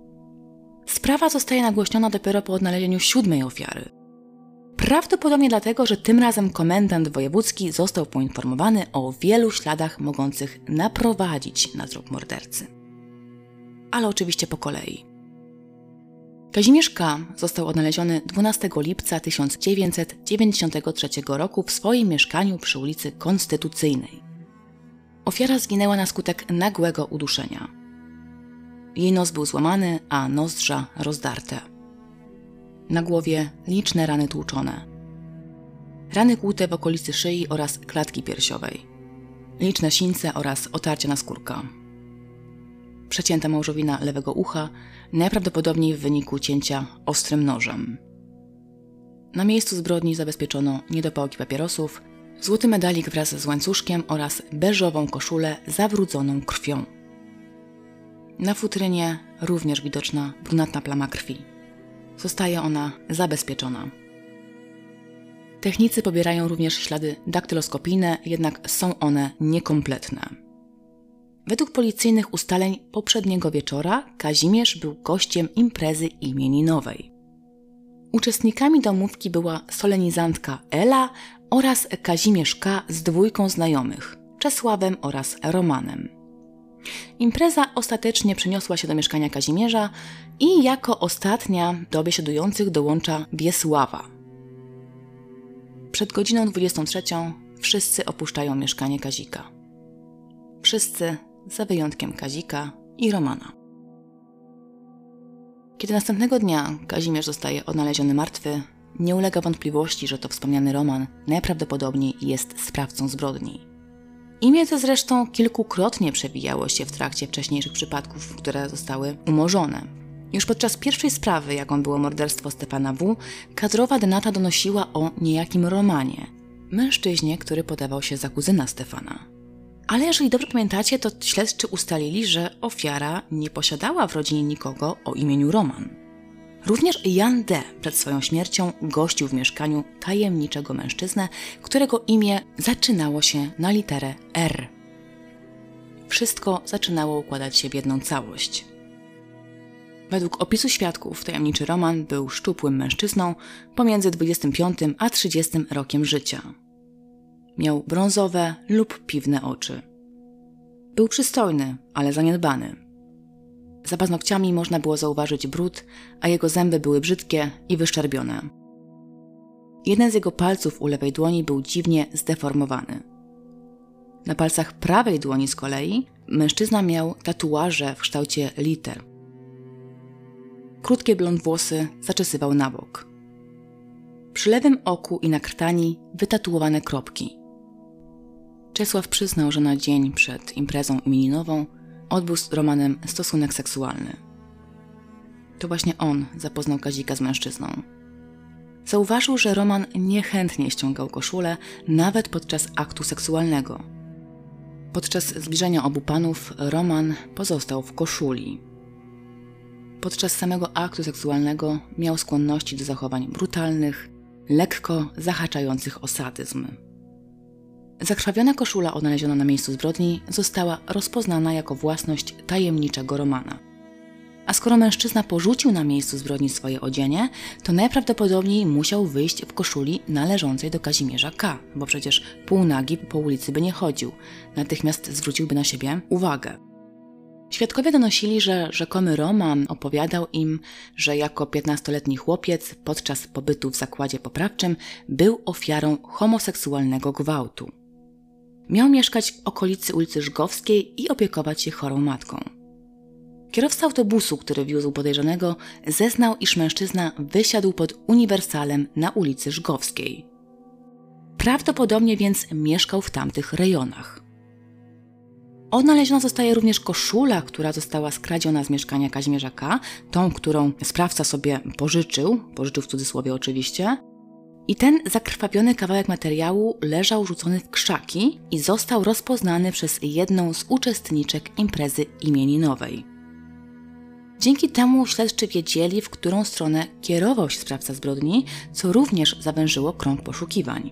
Sprawa zostaje nagłośniona dopiero po odnalezieniu siódmej ofiary. Prawdopodobnie dlatego, że tym razem komendant wojewódzki został poinformowany o wielu śladach mogących naprowadzić na trop mordercy. Ale oczywiście po kolei. Kazimierz K. został odnaleziony dwunastego lipca tysiąc dziewięćset dziewięćdziesiątego trzeciego roku w swoim mieszkaniu przy ulicy Konstytucyjnej. Ofiara zginęła na skutek nagłego uduszenia. Jej nos był złamany, a nozdrza rozdarte. Na głowie liczne rany tłuczone. Rany kłute w okolicy szyi oraz klatki piersiowej. Liczne sińce oraz otarcia naskórka. przecięta małżowina lewego ucha, najprawdopodobniej w wyniku cięcia ostrym nożem. Na miejscu zbrodni zabezpieczono niedopałki papierosów, złoty medalik wraz z łańcuszkiem oraz beżową koszulę zawrudzoną krwią. Na futrynie również widoczna brunatna plama krwi. Zostaje ona zabezpieczona. Technicy pobierają również ślady daktyloskopijne, jednak są one niekompletne. Według policyjnych ustaleń poprzedniego wieczora Kazimierz był gościem imprezy imieninowej. Uczestnikami domówki była solenizantka Ela oraz Kazimierz K. z dwójką znajomych, Czesławem oraz Romanem. Impreza ostatecznie przeniosła się do mieszkania Kazimierza i jako ostatnia do biesiadujących dołącza Wiesława. Przed godziną dwudziestą trzecią wszyscy opuszczają mieszkanie Kazika. Wszyscy za wyjątkiem Kazika i Romana. Kiedy następnego dnia Kazimierz zostaje odnaleziony martwy, nie ulega wątpliwości, że to wspomniany Roman najprawdopodobniej jest sprawcą zbrodni. Imię to zresztą kilkukrotnie przewijało się w trakcie wcześniejszych przypadków, które zostały umorzone. Już podczas pierwszej sprawy, jaką było morderstwo Stefana W., kadrowa Denata donosiła o niejakim Romanie, mężczyźnie, który podawał się za kuzyna Stefana. Ale jeżeli dobrze pamiętacie, to śledczy ustalili, że ofiara nie posiadała w rodzinie nikogo o imieniu Roman. Również Jan D. przed swoją śmiercią gościł w mieszkaniu tajemniczego mężczyznę, którego imię zaczynało się na literę R. Wszystko zaczynało układać się w jedną całość. Według opisu świadków tajemniczy Roman był szczupłym mężczyzną pomiędzy dwudziestym piątym a trzydziestym rokiem życia. Miał brązowe lub piwne oczy. Był przystojny, ale zaniedbany. Za paznokciami można było zauważyć brud, a jego zęby były brzydkie i wyszczerbione. Jeden z jego palców u lewej dłoni był dziwnie zdeformowany. Na palcach prawej dłoni z kolei mężczyzna miał tatuaże w kształcie liter. Krótkie blond włosy zaczesywał na bok. Przy lewym oku i na krtani wytatuowane kropki. Czesław przyznał, że na dzień przed imprezą imieninową odbył z Romanem stosunek seksualny. To właśnie on zapoznał Kazika z mężczyzną. Zauważył, że Roman niechętnie ściągał koszulę nawet podczas aktu seksualnego. Podczas zbliżenia obu panów Roman pozostał w koszuli. Podczas samego aktu seksualnego miał skłonności do zachowań brutalnych, lekko zahaczających o sadyzm. Zakrwawiona koszula odnaleziona na miejscu zbrodni została rozpoznana jako własność tajemniczego Romana. A skoro mężczyzna porzucił na miejscu zbrodni swoje odzienie, to najprawdopodobniej musiał wyjść w koszuli należącej do Kazimierza K., bo przecież półnagi po ulicy by nie chodził, natychmiast zwróciłby na siebie uwagę. Świadkowie donosili, że rzekomy Roman opowiadał im, że jako piętnastoletni chłopiec podczas pobytu w zakładzie poprawczym był ofiarą homoseksualnego gwałtu. Miał mieszkać w okolicy ulicy Żgowskiej i opiekować się chorą matką. Kierowca autobusu, który wiózł podejrzanego, zeznał, iż mężczyzna wysiadł pod Uniwersalem na ulicy Żgowskiej. Prawdopodobnie więc mieszkał w tamtych rejonach. Odnaleziona zostaje również koszula, która została skradziona z mieszkania Kazimierza K., tą, którą sprawca sobie pożyczył, pożyczył w cudzysłowie oczywiście, i ten zakrwawiony kawałek materiału leżał rzucony w krzaki i został rozpoznany przez jedną z uczestniczek imprezy imieninowej. Dzięki temu śledczy wiedzieli, w którą stronę kierował się sprawca zbrodni, co również zawężyło krąg poszukiwań.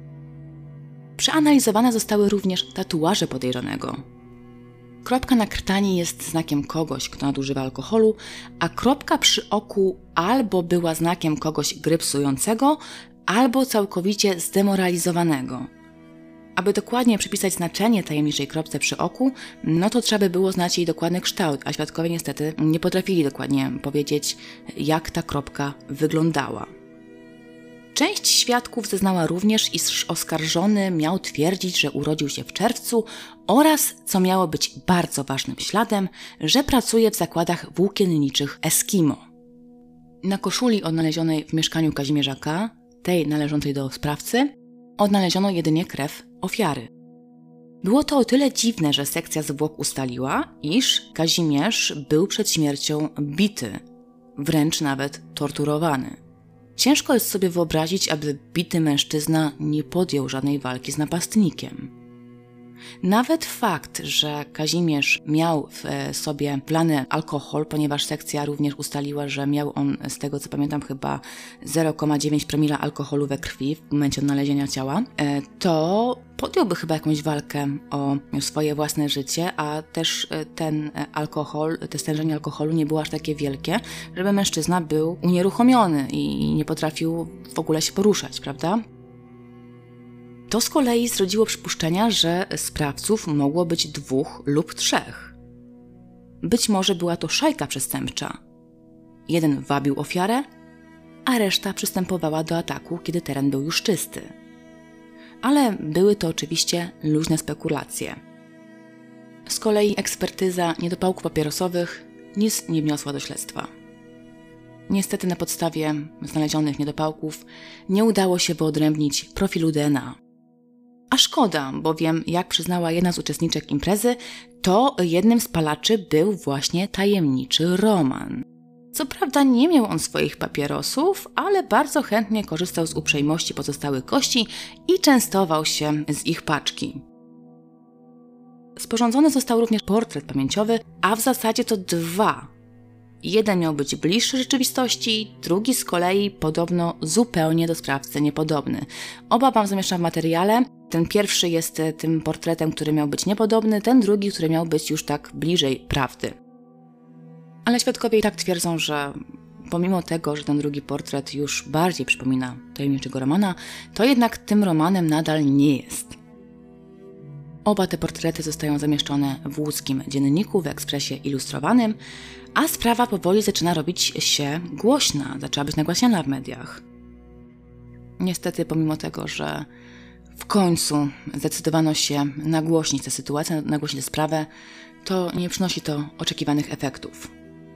Przeanalizowane zostały również tatuaże podejrzanego. Kropka na krtani jest znakiem kogoś, kto nadużywa alkoholu, a kropka przy oku albo była znakiem kogoś grypsującego, albo całkowicie zdemoralizowanego. Aby dokładnie przypisać znaczenie tajemniczej kropce przy oku, no to trzeba by było znać jej dokładny kształt, a świadkowie niestety nie potrafili dokładnie powiedzieć, jak ta kropka wyglądała. Część świadków zeznała również, iż oskarżony miał twierdzić, że urodził się w czerwcu oraz, co miało być bardzo ważnym śladem, że pracuje w zakładach włókienniczych Eskimo. Na koszuli odnalezionej w mieszkaniu Kazimierza K., tej należącej do sprawcy, odnaleziono jedynie krew ofiary. Było to o tyle dziwne, że sekcja zwłok ustaliła, iż Kazimierz był przed śmiercią bity, wręcz nawet torturowany. Ciężko jest sobie wyobrazić, aby bity mężczyzna nie podjął żadnej walki z napastnikiem. Nawet fakt, że Kazimierz miał w sobie wlany alkohol, ponieważ sekcja również ustaliła, że miał on, z tego co pamiętam, chyba zero przecinek dziewięć promila alkoholu we krwi w momencie odnalezienia ciała, to podjąłby chyba jakąś walkę o swoje własne życie, a też ten alkohol, to stężenie alkoholu nie było aż takie wielkie, żeby mężczyzna był unieruchomiony i nie potrafił w ogóle się poruszać, prawda? To z kolei zrodziło przypuszczenia, że sprawców mogło być dwóch lub trzech. Być może była to szajka przestępcza. Jeden wabił ofiarę, a reszta przystępowała do ataku, kiedy teren był już czysty. Ale były to oczywiście luźne spekulacje. Z kolei ekspertyza niedopałków papierosowych nic nie wniosła do śledztwa. Niestety na podstawie znalezionych niedopałków nie udało się wyodrębnić profilu D N A. A szkoda, bowiem jak przyznała jedna z uczestniczek imprezy, to jednym z palaczy był właśnie tajemniczy Roman. Co prawda nie miał on swoich papierosów, ale bardzo chętnie korzystał z uprzejmości pozostałych gości i częstował się z ich paczki. Sporządzony został również portret pamięciowy, a w zasadzie to dwa. Jeden miał być bliższy rzeczywistości, drugi z kolei podobno zupełnie do sprawcy niepodobny. Oba wam zamieszczam w materiale. Ten pierwszy jest tym portretem, który miał być niepodobny, ten drugi, który miał być już tak bliżej prawdy. Ale świadkowie i tak twierdzą, że pomimo tego, że ten drugi portret już bardziej przypomina tajemniczego Romana, to jednak tym Romanem nadal nie jest. Oba te portrety zostają zamieszczone w łódzkim dzienniku, w Ekspresie Ilustrowanym, a sprawa powoli zaczyna robić się głośna, zaczęła być nagłaśniana w mediach. Niestety, pomimo tego, że w końcu zdecydowano się nagłośnić tę sytuację, nagłośnić tę sprawę, to nie przynosi to oczekiwanych efektów.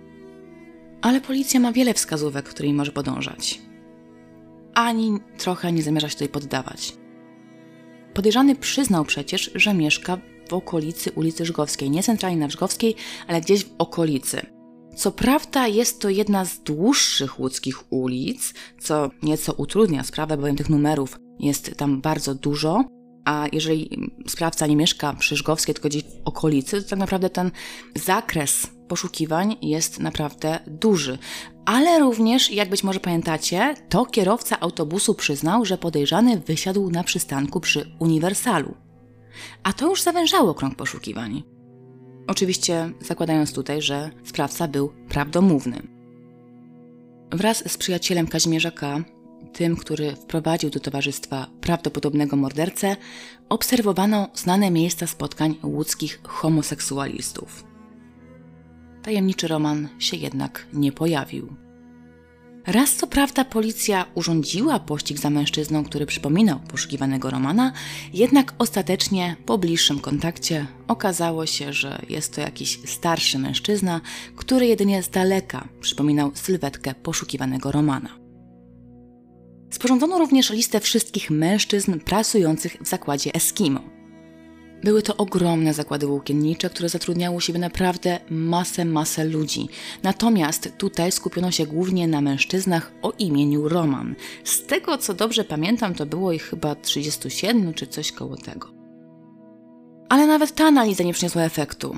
Ale policja ma wiele wskazówek, którymi może podążać. Ani trochę nie zamierza się tutaj poddawać. Podejrzany przyznał przecież, że mieszka w okolicy ulicy Żgowskiej, nie centralnie na Żgowskiej, ale gdzieś w okolicy. Co prawda jest to jedna z dłuższych łódzkich ulic, co nieco utrudnia sprawę, bowiem tych numerów jest tam bardzo dużo, a jeżeli sprawca nie mieszka przy Żgowskiej, tylko gdzieś w okolicy, to tak naprawdę ten zakres poszukiwań jest naprawdę duży. Ale również, jak być może pamiętacie, to kierowca autobusu przyznał, że podejrzany wysiadł na przystanku przy Uniwersalu. A to już zawężało krąg poszukiwań. Oczywiście zakładając tutaj, że sprawca był prawdomówny. Wraz z przyjacielem Kazimierza K., tym, który wprowadził do towarzystwa prawdopodobnego mordercę, obserwowano znane miejsca spotkań łódzkich homoseksualistów. Tajemniczy Roman się jednak nie pojawił. Raz co prawda policja urządziła pościg za mężczyzną, który przypominał poszukiwanego Romana, jednak ostatecznie po bliższym kontakcie okazało się, że jest to jakiś starszy mężczyzna, który jedynie z daleka przypominał sylwetkę poszukiwanego Romana. Sporządzono również listę wszystkich mężczyzn pracujących w zakładzie Eskimo. Były to ogromne zakłady włókiennicze, które zatrudniały u siebie naprawdę masę, masę ludzi. Natomiast tutaj skupiono się głównie na mężczyznach o imieniu Roman. Z tego, co dobrze pamiętam, to było ich chyba trzydziestu siedmiu czy coś koło tego. Ale nawet ta analiza nie przyniosła efektu.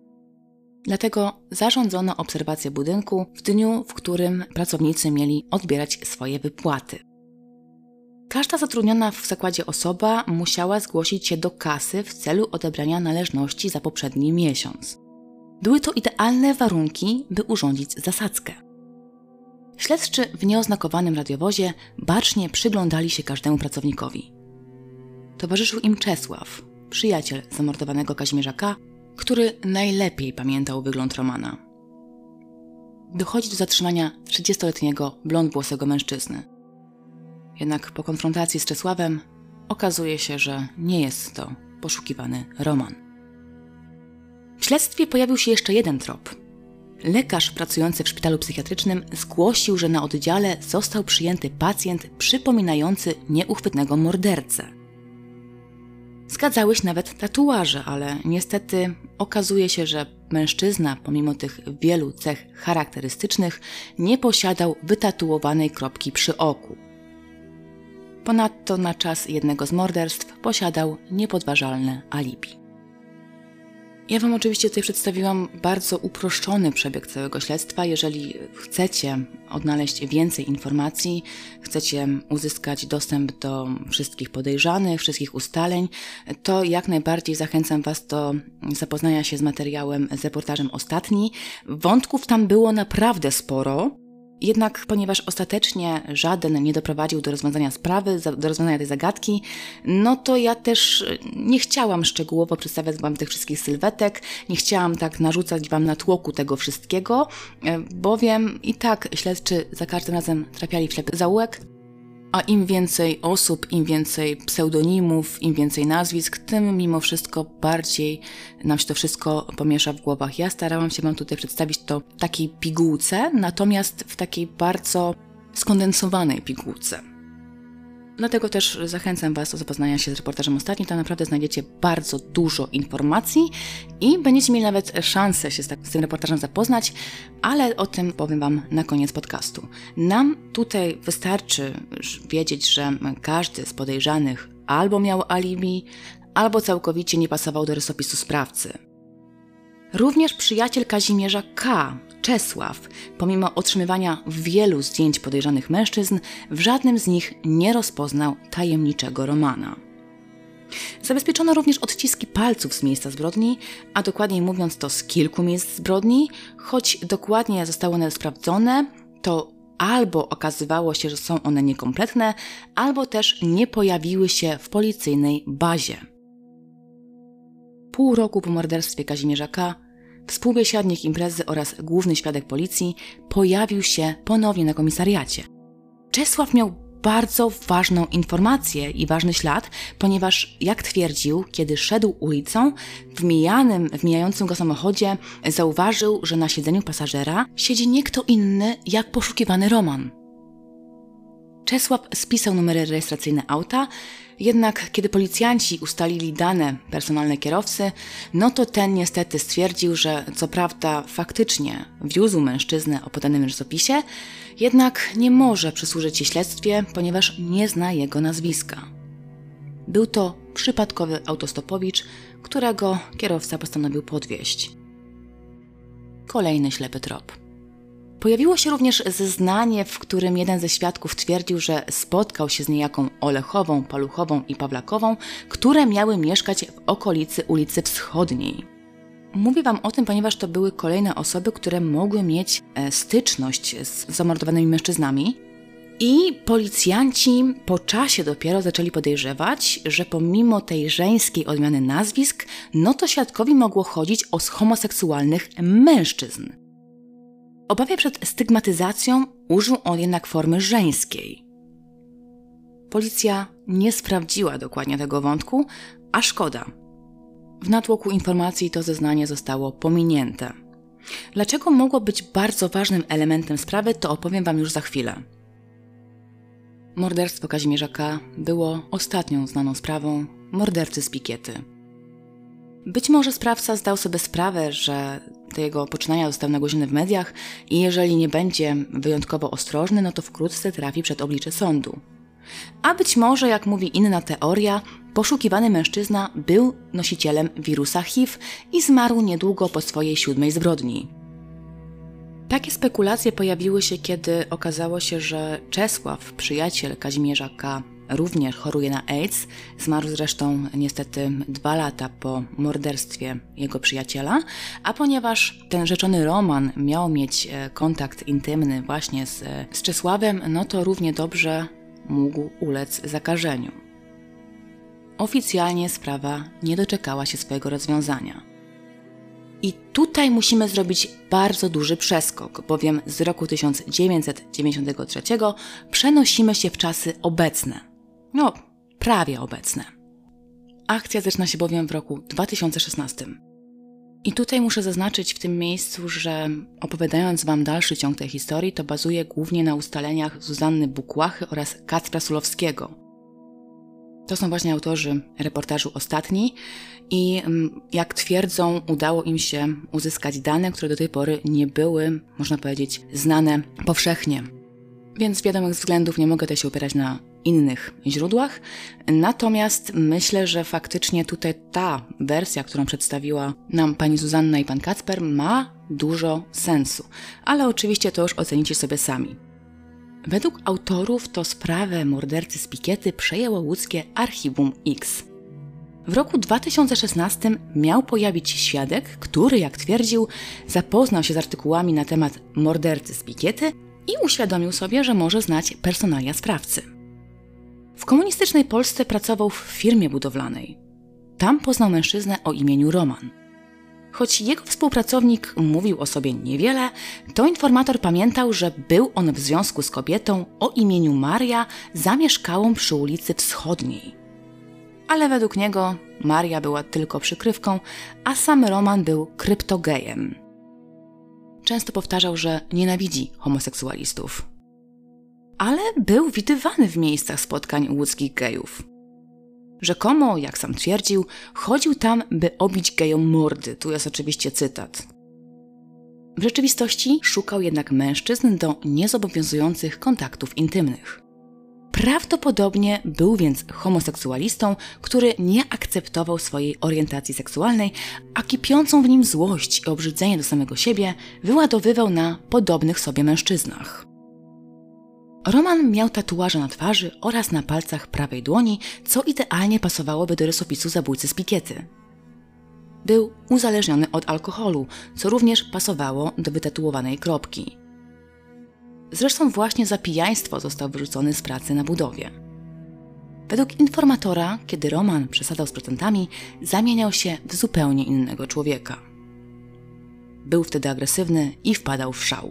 Dlatego zarządzono obserwację budynku w dniu, w którym pracownicy mieli odbierać swoje wypłaty. Każda zatrudniona w zakładzie osoba musiała zgłosić się do kasy w celu odebrania należności za poprzedni miesiąc. Były to idealne warunki, by urządzić zasadzkę. Śledczy w nieoznakowanym radiowozie bacznie przyglądali się każdemu pracownikowi. Towarzyszył im Czesław, przyjaciel zamordowanego Kazimierza K., który najlepiej pamiętał wygląd Romana. Dochodzi do zatrzymania trzydziestoletniego blondwłosego mężczyzny. Jednak po konfrontacji z Czesławem okazuje się, że nie jest to poszukiwany Roman. W śledztwie pojawił się jeszcze jeden trop. Lekarz pracujący w szpitalu psychiatrycznym zgłosił, że na oddziale został przyjęty pacjent przypominający nieuchwytnego mordercę. Zgadzały się nawet tatuaże, ale niestety okazuje się, że mężczyzna, pomimo tych wielu cech charakterystycznych, nie posiadał wytatuowanej kropki przy oku. Ponadto na czas jednego z morderstw posiadał niepodważalne alibi. Ja Wam oczywiście tutaj przedstawiłam bardzo uproszczony przebieg całego śledztwa. Jeżeli chcecie odnaleźć więcej informacji, chcecie uzyskać dostęp do wszystkich podejrzanych, wszystkich ustaleń, to jak najbardziej zachęcam Was do zapoznania się z materiałem, z reportażem Ostatni. Wątków tam było naprawdę sporo. Jednak ponieważ ostatecznie żaden nie doprowadził do rozwiązania sprawy, do rozwiązania tej zagadki, no to ja też nie chciałam szczegółowo przedstawiać Wam tych wszystkich sylwetek, nie chciałam tak narzucać Wam natłoku tego wszystkiego, bowiem i tak śledczy za każdym razem trafiali w ślepy zaułek, a im więcej osób, im więcej pseudonimów, im więcej nazwisk, tym mimo wszystko bardziej nam się to wszystko pomiesza w głowach. Ja starałam się Wam tutaj przedstawić to w takiej pigułce, natomiast w takiej bardzo skondensowanej pigułce. Dlatego też zachęcam Was do zapoznania się z reportażem Ostatni. Tam naprawdę znajdziecie bardzo dużo informacji i będziecie mieli nawet szansę się z, tak, z tym reportażem zapoznać, ale o tym powiem Wam na koniec podcastu. Nam tutaj wystarczy wiedzieć, że każdy z podejrzanych albo miał alibi, albo całkowicie nie pasował do rysopisu sprawcy. Również przyjaciel Kazimierza K., Czesław, pomimo otrzymywania wielu zdjęć podejrzanych mężczyzn, w żadnym z nich nie rozpoznał tajemniczego Romana. Zabezpieczono również odciski palców z miejsca zbrodni, a dokładniej mówiąc to z kilku miejsc zbrodni, choć dokładnie zostały one sprawdzone, to albo okazywało się, że są one niekompletne, albo też nie pojawiły się w policyjnej bazie. Pół roku po morderstwie Kazimierza K., współbiesiadnik imprezy oraz główny świadek policji pojawił się ponownie na komisariacie. Czesław miał bardzo ważną informację i ważny ślad, ponieważ, jak twierdził, kiedy szedł ulicą, w mijanym, w mijającym go samochodzie zauważył, że na siedzeniu pasażera siedzi nie kto inny jak poszukiwany Roman. Czesław spisał numery rejestracyjne auta, jednak kiedy policjanci ustalili dane personalne kierowcy, no to ten niestety stwierdził, że co prawda faktycznie wiózł mężczyznę o podanym rysopisie, jednak nie może przysłużyć się śledztwie, ponieważ nie zna jego nazwiska. Był to przypadkowy autostopowicz, którego kierowca postanowił podwieźć. Kolejny ślepy trop. Pojawiło się również zeznanie, w którym jeden ze świadków twierdził, że spotkał się z niejaką Olechową, Paluchową i Pawlakową, które miały mieszkać w okolicy ulicy Wschodniej. Mówię Wam o tym, ponieważ to były kolejne osoby, które mogły mieć styczność z zamordowanymi mężczyznami i policjanci po czasie dopiero zaczęli podejrzewać, że pomimo tej żeńskiej odmiany nazwisk, no to świadkowi mogło chodzić o homoseksualnych mężczyzn. Obawia przed stygmatyzacją użył on jednak formy żeńskiej. Policja nie sprawdziła dokładnie tego wątku, a szkoda. W natłoku informacji to zeznanie zostało pominięte. Dlaczego mogło być bardzo ważnym elementem sprawy, to opowiem Wam już za chwilę. Morderstwo Kazimierza K. było ostatnią znaną sprawą mordercy z Pikiety. Być może sprawca zdał sobie sprawę, że te jego poczynania zostały nagłośnione w mediach i jeżeli nie będzie wyjątkowo ostrożny, no to wkrótce trafi przed oblicze sądu. A być może, jak mówi inna teoria, poszukiwany mężczyzna był nosicielem wirusa H I V i zmarł niedługo po swojej siódmej zbrodni. Takie spekulacje pojawiły się, kiedy okazało się, że Czesław, przyjaciel Kazimierza K., również choruje na AIDS, zmarł zresztą niestety dwa lata po morderstwie jego przyjaciela, a ponieważ ten rzeczony Roman miał mieć kontakt intymny właśnie z, z Czesławem, no to równie dobrze mógł ulec zakażeniu. Oficjalnie sprawa nie doczekała się swojego rozwiązania. I tutaj musimy zrobić bardzo duży przeskok, bowiem z roku tysiąc dziewięćset dziewięćdziesiątego trzeciego przenosimy się w czasy obecne. No, prawie obecne. Akcja zaczyna się bowiem w roku dwa tysiące szesnastym. I tutaj muszę zaznaczyć w tym miejscu, że opowiadając Wam dalszy ciąg tej historii, to bazuje głównie na ustaleniach Zuzanny Bukłachy oraz Kacpra Sulowskiego. To są właśnie autorzy reportażu Ostatni i jak twierdzą, udało im się uzyskać dane, które do tej pory nie były, można powiedzieć, znane powszechnie. Więc z wiadomych względów nie mogę też się opierać na innych źródłach. Natomiast myślę, że faktycznie tutaj ta wersja, którą przedstawiła nam pani Zuzanna i pan Kacper, ma dużo sensu. Ale oczywiście to już ocenicie sobie sami. Według autorów to sprawę mordercy z Pikiety przejęło łódzkie Archiwum X. W roku dwa tysiące szesnastym miał pojawić się świadek, który, jak twierdził, zapoznał się z artykułami na temat mordercy z Pikiety i uświadomił sobie, że może znać personalia sprawcy. W komunistycznej Polsce pracował w firmie budowlanej. Tam poznał mężczyznę o imieniu Roman. Choć jego współpracownik mówił o sobie niewiele, to informator pamiętał, że był on w związku z kobietą o imieniu Maria zamieszkałą przy ulicy Wschodniej. Ale według niego Maria była tylko przykrywką, a sam Roman był kryptogejem. Często powtarzał, że nienawidzi homoseksualistów. Ale był widywany w miejscach spotkań łódzkich gejów. Rzekomo, jak sam twierdził, chodził tam, by obić gejom mordy. Tu jest oczywiście cytat. W rzeczywistości szukał jednak mężczyzn do niezobowiązujących kontaktów intymnych. Prawdopodobnie był więc homoseksualistą, który nie akceptował swojej orientacji seksualnej, a kipiącą w nim złość i obrzydzenie do samego siebie wyładowywał na podobnych sobie mężczyznach. Roman miał tatuaże na twarzy oraz na palcach prawej dłoni, co idealnie pasowałoby do rysopisu zabójcy z Pikiety. Był uzależniony od alkoholu, co również pasowało do wytatuowanej kropki. Zresztą właśnie za pijaństwo został wyrzucony z pracy na budowie. Według informatora, kiedy Roman przesadzał z procentami, zamieniał się w zupełnie innego człowieka. Był wtedy agresywny i wpadał w szał.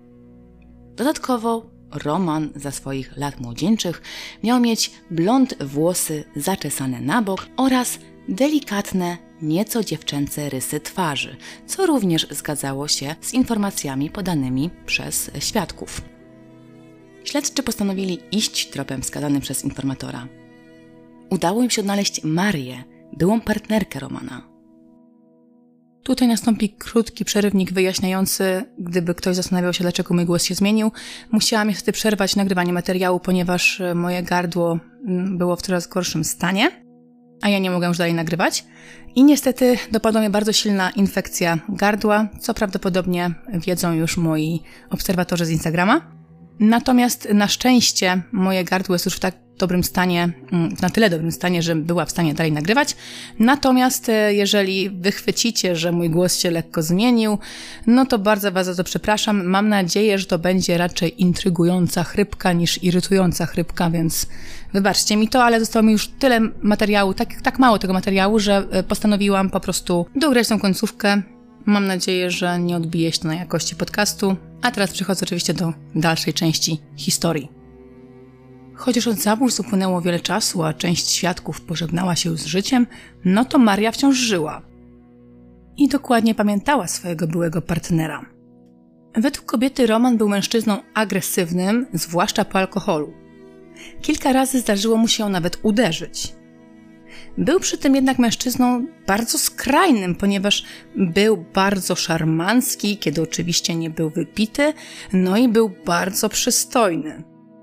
Dodatkowo Roman za swoich lat młodzieńczych miał mieć blond włosy zaczesane na bok oraz delikatne, nieco dziewczęce rysy twarzy, co również zgadzało się z informacjami podanymi przez świadków. Śledczy postanowili iść tropem wskazanym przez informatora. Udało im się odnaleźć Marię, byłą partnerkę Romana. Tutaj nastąpi krótki przerywnik wyjaśniający, gdyby ktoś zastanawiał się, dlaczego mój głos się zmienił. Musiałam niestety przerwać nagrywanie materiału, ponieważ moje gardło było w coraz gorszym stanie, a ja nie mogłam już dalej nagrywać. I niestety dopadła mnie bardzo silna infekcja gardła, co prawdopodobnie wiedzą już moi obserwatorzy z Instagrama. Natomiast na szczęście moje gardło jest już w tak dobrym stanie, na tyle dobrym stanie, że była w stanie dalej nagrywać. Natomiast jeżeli wychwycicie, że mój głos się lekko zmienił, no to bardzo Was za to przepraszam. Mam nadzieję, że to będzie raczej intrygująca chrypka niż irytująca chrypka, więc wybaczcie mi to, ale zostało mi już tyle materiału, tak, tak mało tego materiału, że postanowiłam po prostu dograć tą końcówkę. Mam nadzieję, że nie odbije się to na jakości podcastu. A teraz przechodzę oczywiście do dalszej części historii. Chociaż od zabójstw upłynęło wiele czasu, a część świadków pożegnała się z życiem, no to Maria wciąż żyła. I dokładnie pamiętała swojego byłego partnera. Według kobiety Roman był mężczyzną agresywnym, zwłaszcza po alkoholu. Kilka razy zdarzyło mu się ją nawet uderzyć. Był przy tym jednak mężczyzną bardzo skrajnym, ponieważ był bardzo szarmancki, kiedy oczywiście nie był wypity, no i był bardzo przystojny.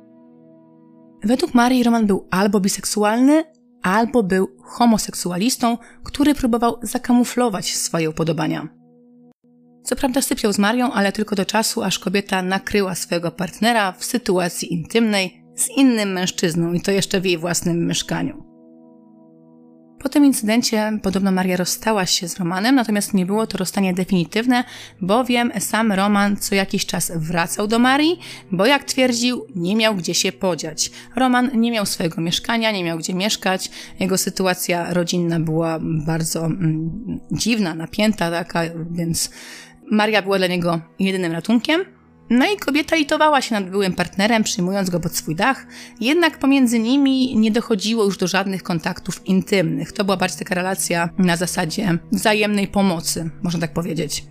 Według Marii Roman był albo biseksualny, albo był homoseksualistą, który próbował zakamuflować swoje upodobania. Co prawda sypiał z Marią, ale tylko do czasu, aż kobieta nakryła swojego partnera w sytuacji intymnej z innym mężczyzną i to jeszcze w jej własnym mieszkaniu. Po tym incydencie podobno Maria rozstała się z Romanem, natomiast nie było to rozstanie definitywne, bowiem sam Roman co jakiś czas wracał do Marii, bo jak twierdził, nie miał gdzie się podziać. Roman nie miał swojego mieszkania, nie miał gdzie mieszkać, jego sytuacja rodzinna była bardzo mm, dziwna, napięta taka, więc Maria była dla niego jedynym ratunkiem. No i kobieta litowała się nad byłym partnerem, przyjmując go pod swój dach, jednak pomiędzy nimi nie dochodziło już do żadnych kontaktów intymnych. To była bardziej taka relacja na zasadzie wzajemnej pomocy, można tak powiedzieć.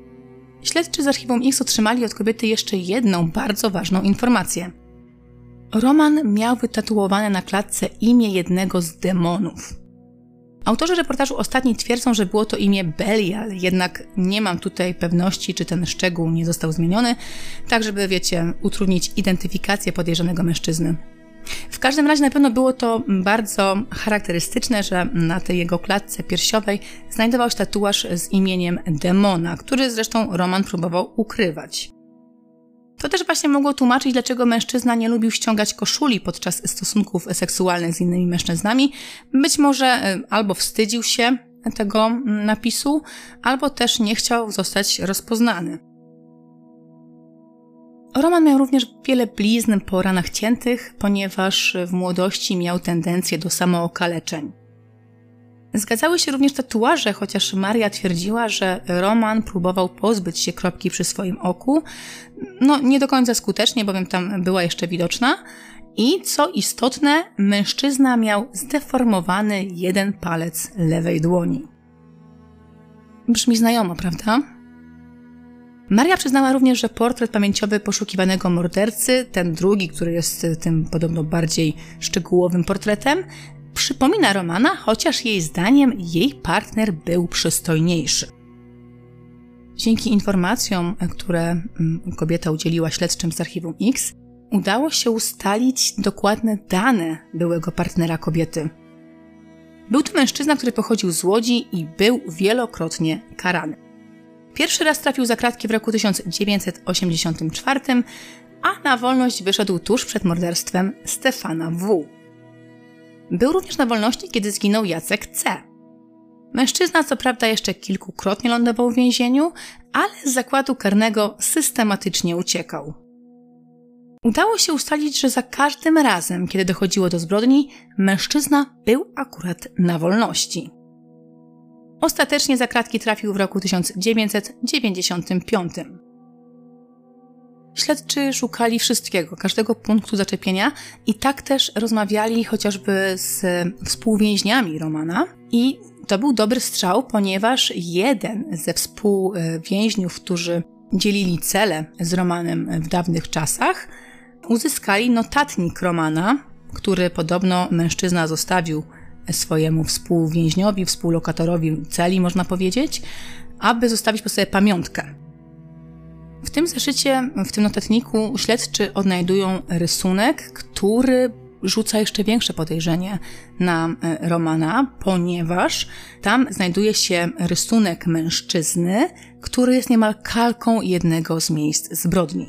Śledczy z Archiwum X otrzymali od kobiety jeszcze jedną bardzo ważną informację. Roman miał wytatuowane na klatce imię jednego z demonów. Autorzy reportażu ostatni twierdzą, że było to imię Belial, jednak nie mam tutaj pewności, czy ten szczegół nie został zmieniony, tak żeby, wiecie, utrudnić identyfikację podejrzanego mężczyzny. W każdym razie na pewno było to bardzo charakterystyczne, że na tej jego klatce piersiowej znajdował się tatuaż z imieniem demona, który zresztą Roman próbował ukrywać. To też właśnie mogło tłumaczyć, dlaczego mężczyzna nie lubił ściągać koszuli podczas stosunków seksualnych z innymi mężczyznami. Być może albo wstydził się tego napisu, albo też nie chciał zostać rozpoznany. Roman miał również wiele blizn po ranach ciętych, ponieważ w młodości miał tendencję do samookaleczeń. Zgadzały się również tatuaże, chociaż Maria twierdziła, że Roman próbował pozbyć się kropki przy swoim oku. No, nie do końca skutecznie, bowiem tam była jeszcze widoczna. I co istotne, mężczyzna miał zdeformowany jeden palec lewej dłoni. Brzmi znajomo, prawda? Maria przyznała również, że portret pamięciowy poszukiwanego mordercy, ten drugi, który jest tym podobno bardziej szczegółowym portretem, przypomina Romana, chociaż jej zdaniem jej partner był przystojniejszy. Dzięki informacjom, które kobieta udzieliła śledczym z Archiwum X, udało się ustalić dokładne dane byłego partnera kobiety. Był to mężczyzna, który pochodził z Łodzi i był wielokrotnie karany. Pierwszy raz trafił za kratki w roku tysiąc dziewięćset osiemdziesiątym czwartym, a na wolność wyszedł tuż przed morderstwem Stefana W. Był również na wolności, kiedy zginął Jacek C. Mężczyzna co prawda jeszcze kilkukrotnie lądował w więzieniu, ale z zakładu karnego systematycznie uciekał. Udało się ustalić, że za każdym razem, kiedy dochodziło do zbrodni, mężczyzna był akurat na wolności. Ostatecznie za kratki trafił w roku tysiąc dziewięćset dziewięćdziesiątym piątym. Śledczy szukali wszystkiego, każdego punktu zaczepienia i tak też rozmawiali chociażby z współwięźniami Romana i to był dobry strzał, ponieważ jeden ze współwięźniów, którzy dzielili cele z Romanem w dawnych czasach, uzyskali notatnik Romana, który podobno mężczyzna zostawił swojemu współwięźniowi, współlokatorowi celi, można powiedzieć, aby zostawić po sobie pamiątkę. W tym zeszycie, w tym notatniku śledczy odnajdują rysunek, który rzuca jeszcze większe podejrzenie na Romana, ponieważ tam znajduje się rysunek mężczyzny, który jest niemal kalką jednego z miejsc zbrodni.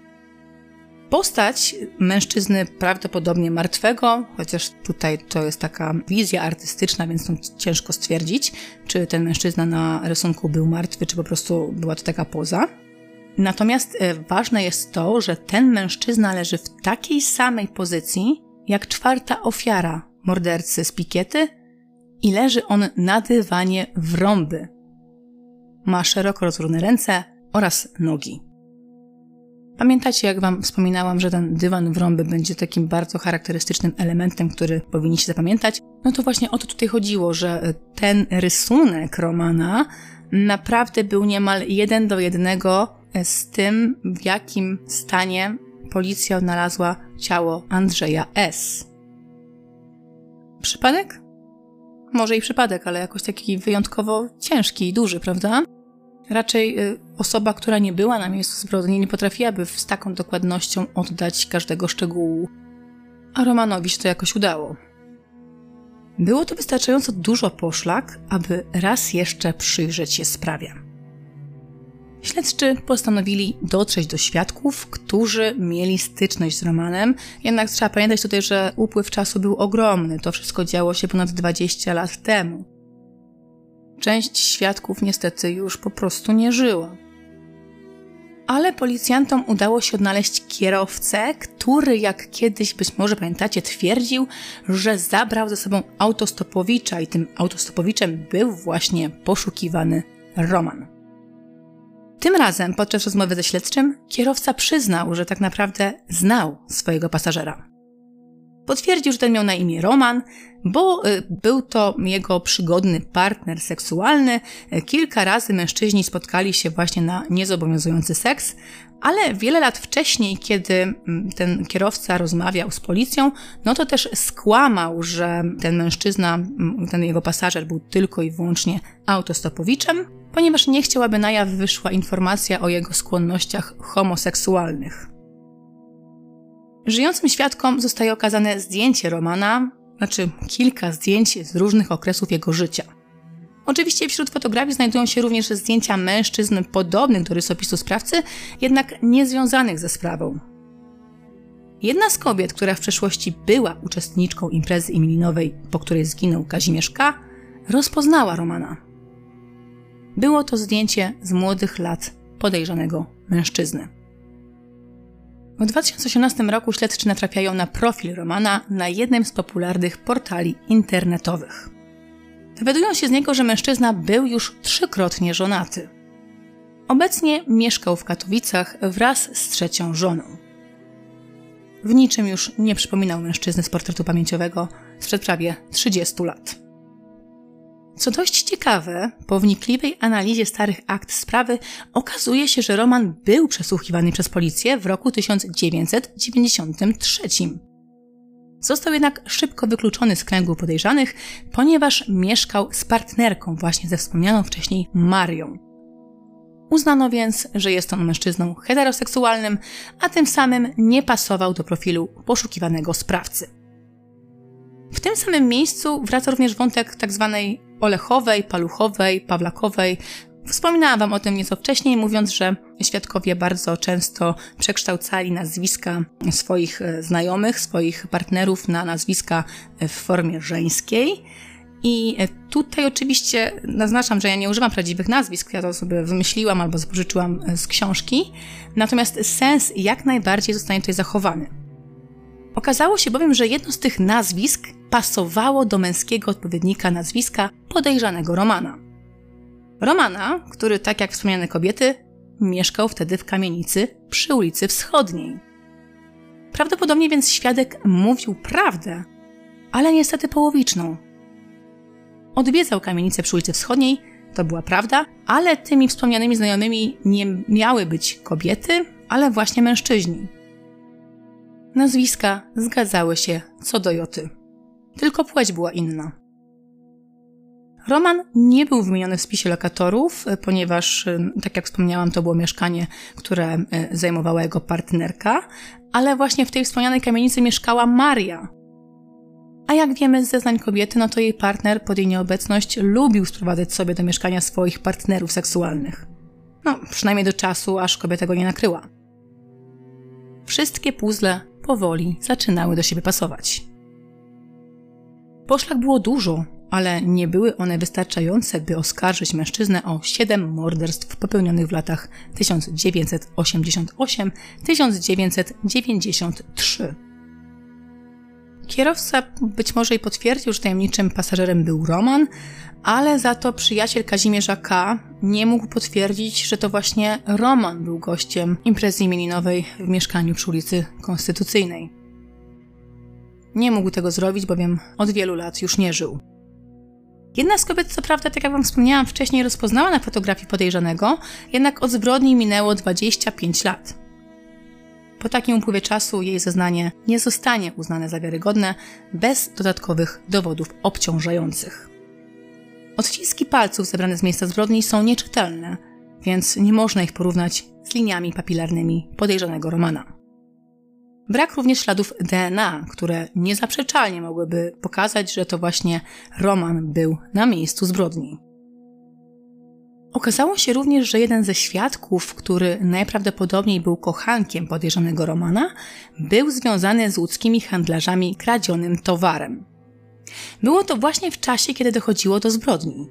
Postać mężczyzny prawdopodobnie martwego, chociaż tutaj to jest taka wizja artystyczna, więc to ciężko stwierdzić, czy ten mężczyzna na rysunku był martwy, czy po prostu była to taka poza. Natomiast ważne jest to, że ten mężczyzna leży w takiej samej pozycji, jak czwarta ofiara mordercy z Pikiety i leży on na dywanie w rąby. Ma szeroko rozłożone ręce oraz nogi. Pamiętacie, jak wam wspominałam, że ten dywan w rąby będzie takim bardzo charakterystycznym elementem, który powinniście zapamiętać? No to właśnie o to tutaj chodziło, że ten rysunek Romana naprawdę był niemal jeden do jednego z tym, w jakim stanie policja odnalazła ciało Andrzeja S. Przypadek? Może i przypadek, ale jakoś taki wyjątkowo ciężki i duży, prawda? Raczej y, osoba, która nie była na miejscu zbrodni, nie potrafiłaby z taką dokładnością oddać każdego szczegółu. A Romanowi się to jakoś udało. Było to wystarczająco dużo poszlak, aby raz jeszcze przyjrzeć się sprawie. Śledczy postanowili dotrzeć do świadków, którzy mieli styczność z Romanem, jednak trzeba pamiętać tutaj, że upływ czasu był ogromny, to wszystko działo się ponad dwadzieścia lat temu. Część świadków niestety już po prostu nie żyła. Ale policjantom udało się odnaleźć kierowcę, który, jak kiedyś być może pamiętacie, twierdził, że zabrał ze sobą autostopowicza i tym autostopowiczem był właśnie poszukiwany Roman. Tym razem, podczas rozmowy ze śledczym, kierowca przyznał, że tak naprawdę znał swojego pasażera. Potwierdził, że ten miał na imię Roman, bo był to jego przygodny partner seksualny. Kilka razy mężczyźni spotkali się właśnie na niezobowiązujący seks, ale wiele lat wcześniej, kiedy ten kierowca rozmawiał z policją, no to też skłamał, że ten mężczyzna, ten jego pasażer był tylko i wyłącznie autostopowiczem, ponieważ nie chciał, aby na jaw wyszła informacja o jego skłonnościach homoseksualnych. Żyjącym świadkom zostaje okazane zdjęcie Romana, znaczy kilka zdjęć z różnych okresów jego życia. Oczywiście wśród fotografii znajdują się również zdjęcia mężczyzn podobnych do rysopisu sprawcy, jednak niezwiązanych ze sprawą. Jedna z kobiet, która w przeszłości była uczestniczką imprezy imieninowej, po której zginął Kazimierz K., rozpoznała Romana. Było to zdjęcie z młodych lat podejrzanego mężczyzny. W dwa tysiące osiemnastym roku śledczy natrafiają na profil Romana na jednym z popularnych portali internetowych. Dowiadują się z niego, że mężczyzna był już trzykrotnie żonaty. Obecnie mieszkał w Katowicach wraz z trzecią żoną. W niczym już nie przypominał mężczyzny z portretu pamięciowego sprzed prawie trzydziestu lat. Co dość ciekawe, po wnikliwej analizie starych akt sprawy okazuje się, że Roman był przesłuchiwany przez policję w roku tysiąc dziewięćset dziewięćdziesiątym trzecim. Został jednak szybko wykluczony z kręgu podejrzanych, ponieważ mieszkał z partnerką właśnie ze wspomnianą wcześniej Marią. Uznano więc, że jest on mężczyzną heteroseksualnym, a tym samym nie pasował do profilu poszukiwanego sprawcy. W tym samym miejscu wraca również wątek tzw. Olechowej, Paluchowej, Pawlakowej. Wspominałam wam o tym nieco wcześniej, mówiąc, że świadkowie bardzo często przekształcali nazwiska swoich znajomych, swoich partnerów na nazwiska w formie żeńskiej. I tutaj oczywiście naznaczam, że ja nie używam prawdziwych nazwisk, ja to sobie wymyśliłam albo pożyczyłam z książki, natomiast sens jak najbardziej zostanie tutaj zachowany. Okazało się bowiem, że jedno z tych nazwisk pasowało do męskiego odpowiednika nazwiska podejrzanego Romana. Romana, który, tak jak wspomniane kobiety, mieszkał wtedy w kamienicy przy ulicy Wschodniej. Prawdopodobnie więc świadek mówił prawdę, ale niestety połowiczną. Odwiedzał kamienicę przy ulicy Wschodniej, to była prawda, ale tymi wspomnianymi znajomymi nie miały być kobiety, ale właśnie mężczyźni. Nazwiska zgadzały się co do joty. Tylko płeć była inna. Roman nie był wymieniony w spisie lokatorów, ponieważ, tak jak wspomniałam, to było mieszkanie, które zajmowała jego partnerka, ale właśnie w tej wspomnianej kamienicy mieszkała Maria. A jak wiemy z zeznań kobiety, no to jej partner pod jej nieobecność lubił sprowadzać sobie do mieszkania swoich partnerów seksualnych. No, przynajmniej do czasu, aż kobieta go nie nakryła. Wszystkie puzzle powoli zaczynały do siebie pasować. Poszlak było dużo, ale nie były one wystarczające, by oskarżyć mężczyznę o siedem morderstw popełnionych w latach tysiąc dziewięćset osiemdziesiąt osiem do tysiąc dziewięćset dziewięćdziesiąt trzy. Kierowca być może i potwierdził, że tajemniczym pasażerem był Roman, ale za to przyjaciel Kazimierza K. nie mógł potwierdzić, że to właśnie Roman był gościem imprezy imieninowej w mieszkaniu przy ulicy Konstytucyjnej. Nie mógł tego zrobić, bowiem od wielu lat już nie żył. Jedna z kobiet, co prawda, tak jak wam wspomniałam wcześniej, rozpoznała na fotografii podejrzanego, jednak od zbrodni minęło dwadzieścia pięć lat. Po takim upływie czasu jej zeznanie nie zostanie uznane za wiarygodne bez dodatkowych dowodów obciążających. Odciski palców zebrane z miejsca zbrodni są nieczytelne, więc nie można ich porównać z liniami papilarnymi podejrzanego Romana. Brak również śladów D N A, które niezaprzeczalnie mogłyby pokazać, że to właśnie Roman był na miejscu zbrodni. Okazało się również, że jeden ze świadków, który najprawdopodobniej był kochankiem podejrzanego Romana, był związany z łódzkimi handlarzami kradzionym towarem. Było to właśnie w czasie, kiedy dochodziło do zbrodni.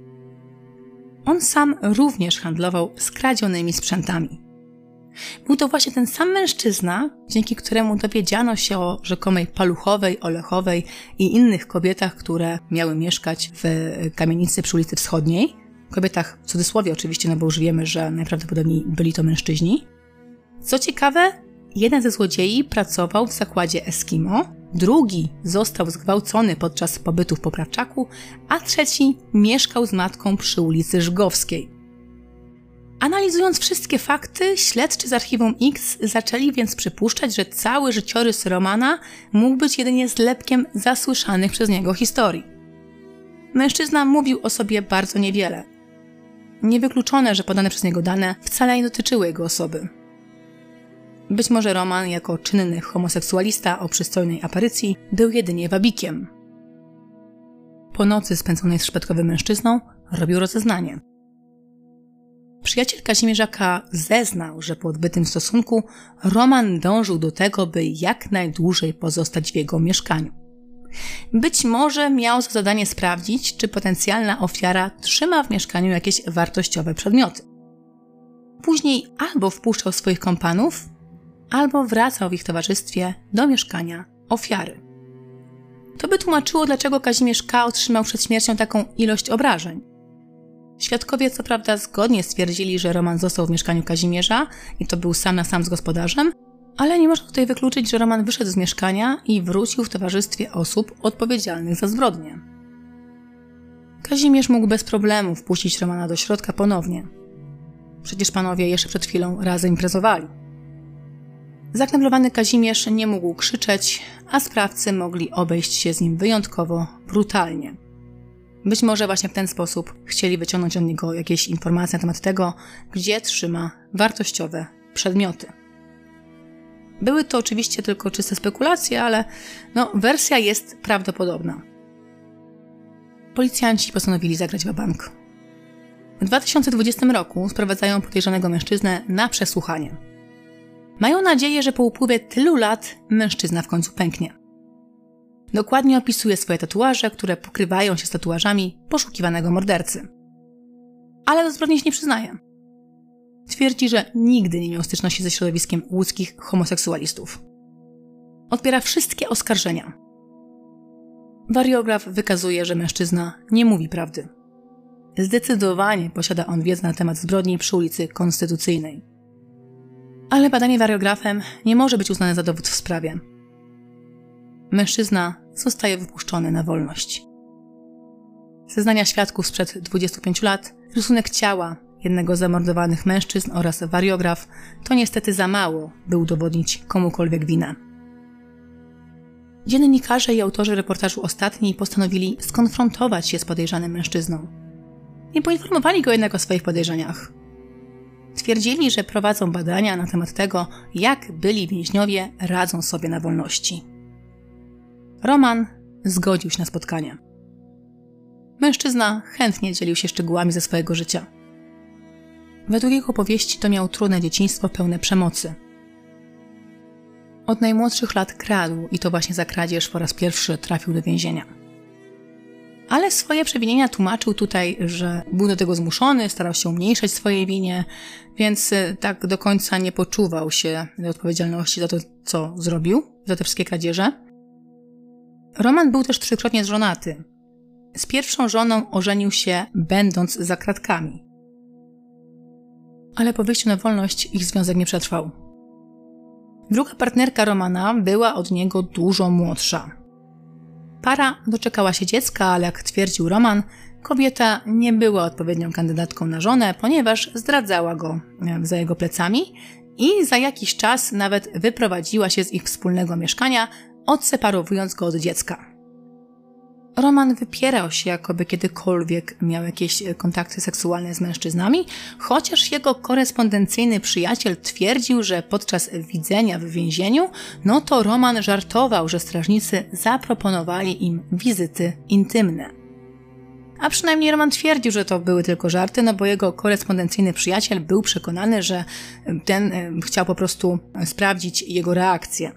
On sam również handlował skradzionymi sprzętami. Był to właśnie ten sam mężczyzna, dzięki któremu dowiedziano się o rzekomej Paluchowej, Olechowej i innych kobietach, które miały mieszkać w kamienicy przy ulicy Wschodniej. Kobietach w cudzysłowie oczywiście, no bo już wiemy, że najprawdopodobniej byli to mężczyźni. Co ciekawe, jeden ze złodziei pracował w zakładzie Eskimo, drugi został zgwałcony podczas pobytu w Poprawczaku, a trzeci mieszkał z matką przy ulicy Żgowskiej. Analizując wszystkie fakty, śledczy z Archiwum X zaczęli więc przypuszczać, że cały życiorys Romana mógł być jedynie zlepkiem zasłyszanych przez niego historii. Mężczyzna mówił o sobie bardzo niewiele. Niewykluczone, że podane przez niego dane wcale nie dotyczyły jego osoby. Być może Roman, jako czynny homoseksualista o przystojnej aparycji, był jedynie wabikiem. Po nocy spędzonej z szpetkowym mężczyzną robił rozeznanie. Przyjaciel Kazimierza K. zeznał, że po odbytym stosunku Roman dążył do tego, by jak najdłużej pozostać w jego mieszkaniu. Być może miał za zadanie sprawdzić, czy potencjalna ofiara trzyma w mieszkaniu jakieś wartościowe przedmioty. Później albo wpuszczał swoich kompanów, albo wracał w ich towarzystwie do mieszkania ofiary. To by tłumaczyło, dlaczego Kazimierz K. otrzymał przed śmiercią taką ilość obrażeń. Świadkowie co prawda zgodnie stwierdzili, że Roman został w mieszkaniu Kazimierza i to był sam na sam z gospodarzem, ale nie można tutaj wykluczyć, że Roman wyszedł z mieszkania i wrócił w towarzystwie osób odpowiedzialnych za zbrodnię. Kazimierz mógł bez problemu wpuścić Romana do środka ponownie. Przecież panowie jeszcze przed chwilą razem imprezowali. Zakneblowany Kazimierz nie mógł krzyczeć, a sprawcy mogli obejść się z nim wyjątkowo brutalnie. Być może właśnie w ten sposób chcieli wyciągnąć od niego jakieś informacje na temat tego, gdzie trzyma wartościowe przedmioty. Były to oczywiście tylko czyste spekulacje, ale no, wersja jest prawdopodobna. Policjanci postanowili zagrać wabank. W dwa tysiące dwudziestym roku sprowadzają podejrzanego mężczyznę na przesłuchanie. Mają nadzieję, że po upływie tylu lat mężczyzna w końcu pęknie. Dokładnie opisuje swoje tatuaże, które pokrywają się z tatuażami poszukiwanego mordercy. Ale do zbrodni się nie przyznaje. Twierdzi, że nigdy nie miał styczności ze środowiskiem łódzkich homoseksualistów. Odpiera wszystkie oskarżenia. Wariograf wykazuje, że mężczyzna nie mówi prawdy. Zdecydowanie posiada on wiedzę na temat zbrodni przy ulicy Konstytucyjnej. Ale badanie wariografem nie może być uznane za dowód w sprawie. Mężczyzna zostaje wypuszczony na wolność. Zeznania świadków sprzed dwudziestu pięciu lat, rysunek ciała jednego z zamordowanych mężczyzn oraz wariograf to niestety za mało, by udowodnić komukolwiek winę. Dziennikarze i autorzy reportażu Ostatni postanowili skonfrontować się z podejrzanym mężczyzną. Nie poinformowali go jednak o swoich podejrzeniach. Twierdzili, że prowadzą badania na temat tego, jak byli więźniowie radzą sobie na wolności. Roman zgodził się na spotkanie. Mężczyzna chętnie dzielił się szczegółami ze swojego życia. Według jego opowieści to miał trudne dzieciństwo pełne przemocy. Od najmłodszych lat kradł i to właśnie za kradzież po raz pierwszy trafił do więzienia. Ale swoje przewinienia tłumaczył tutaj, że był do tego zmuszony, starał się umniejszać swoje winie, więc tak do końca nie poczuwał się do odpowiedzialności za to, co zrobił, za te wszystkie kradzieże. Roman był też trzykrotnie żonaty. Z pierwszą żoną ożenił się będąc za kratkami. Ale po wyjściu na wolność ich związek nie przetrwał. Druga partnerka Romana była od niego dużo młodsza. Para doczekała się dziecka, ale jak twierdził Roman, kobieta nie była odpowiednią kandydatką na żonę, ponieważ zdradzała go za jego plecami i za jakiś czas nawet wyprowadziła się z ich wspólnego mieszkania, odseparowując go od dziecka. Roman wypierał się, jakoby kiedykolwiek miał jakieś kontakty seksualne z mężczyznami, chociaż jego korespondencyjny przyjaciel twierdził, że podczas widzenia w więzieniu, no to Roman żartował, że strażnicy zaproponowali im wizyty intymne. A przynajmniej Roman twierdził, że to były tylko żarty, no bo jego korespondencyjny przyjaciel był przekonany, że ten chciał po prostu sprawdzić jego reakcję.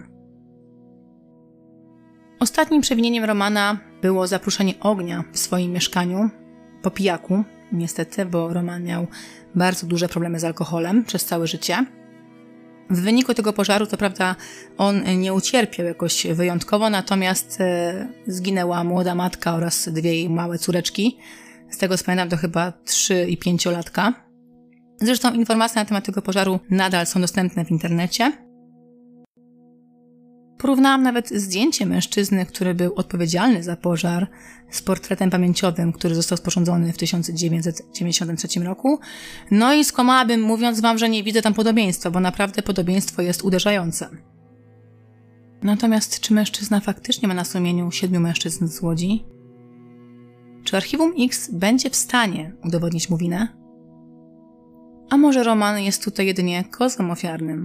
Ostatnim przewinieniem Romana było zaprószenie ognia w swoim mieszkaniu po pijaku, niestety, bo Roman miał bardzo duże problemy z alkoholem przez całe życie. W wyniku tego pożaru, co prawda, on nie ucierpiał jakoś wyjątkowo, natomiast e, zginęła młoda matka oraz dwie jej małe córeczki. Z tego co pamiętam, to chyba trzy i pięciolatka. Zresztą informacje na temat tego pożaru nadal są dostępne w internecie. Porównałam nawet zdjęcie mężczyzny, który był odpowiedzialny za pożar, z portretem pamięciowym, który został sporządzony w tysiąc dziewięćset dziewięćdziesiątym trzecim roku. No i skłamałabym, mówiąc wam, że nie widzę tam podobieństwa, bo naprawdę podobieństwo jest uderzające. Natomiast czy mężczyzna faktycznie ma na sumieniu siedmiu mężczyzn z Łodzi? Czy Archiwum X będzie w stanie udowodnić mu winę? A może Roman jest tutaj jedynie kozłem ofiarnym?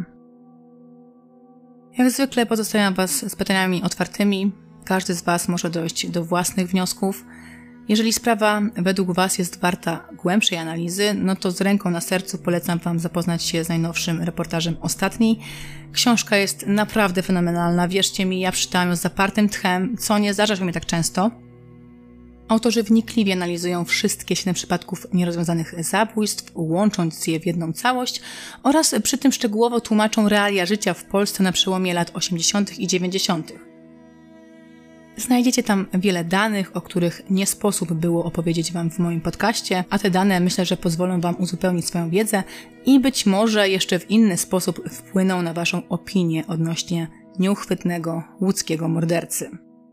Jak zwykle pozostawiam was z pytaniami otwartymi. Każdy z was może dojść do własnych wniosków. Jeżeli sprawa według was jest warta głębszej analizy, no to z ręką na sercu polecam wam zapoznać się z najnowszym reportażem Ostatni. Książka jest naprawdę fenomenalna. Wierzcie mi, ja przeczytałam ją z zapartym tchem, co nie zdarza się mi tak często. Autorzy wnikliwie analizują wszystkie siedem przypadków nierozwiązanych zabójstw, łącząc je w jedną całość oraz przy tym szczegółowo tłumaczą realia życia w Polsce na przełomie lat osiemdziesiątych i dziewięćdziesiątych. Znajdziecie tam wiele danych, o których nie sposób było opowiedzieć wam w moim podcaście, a te dane myślę, że pozwolą wam uzupełnić swoją wiedzę i być może jeszcze w inny sposób wpłyną na waszą opinię odnośnie nieuchwytnego łódzkiego mordercy.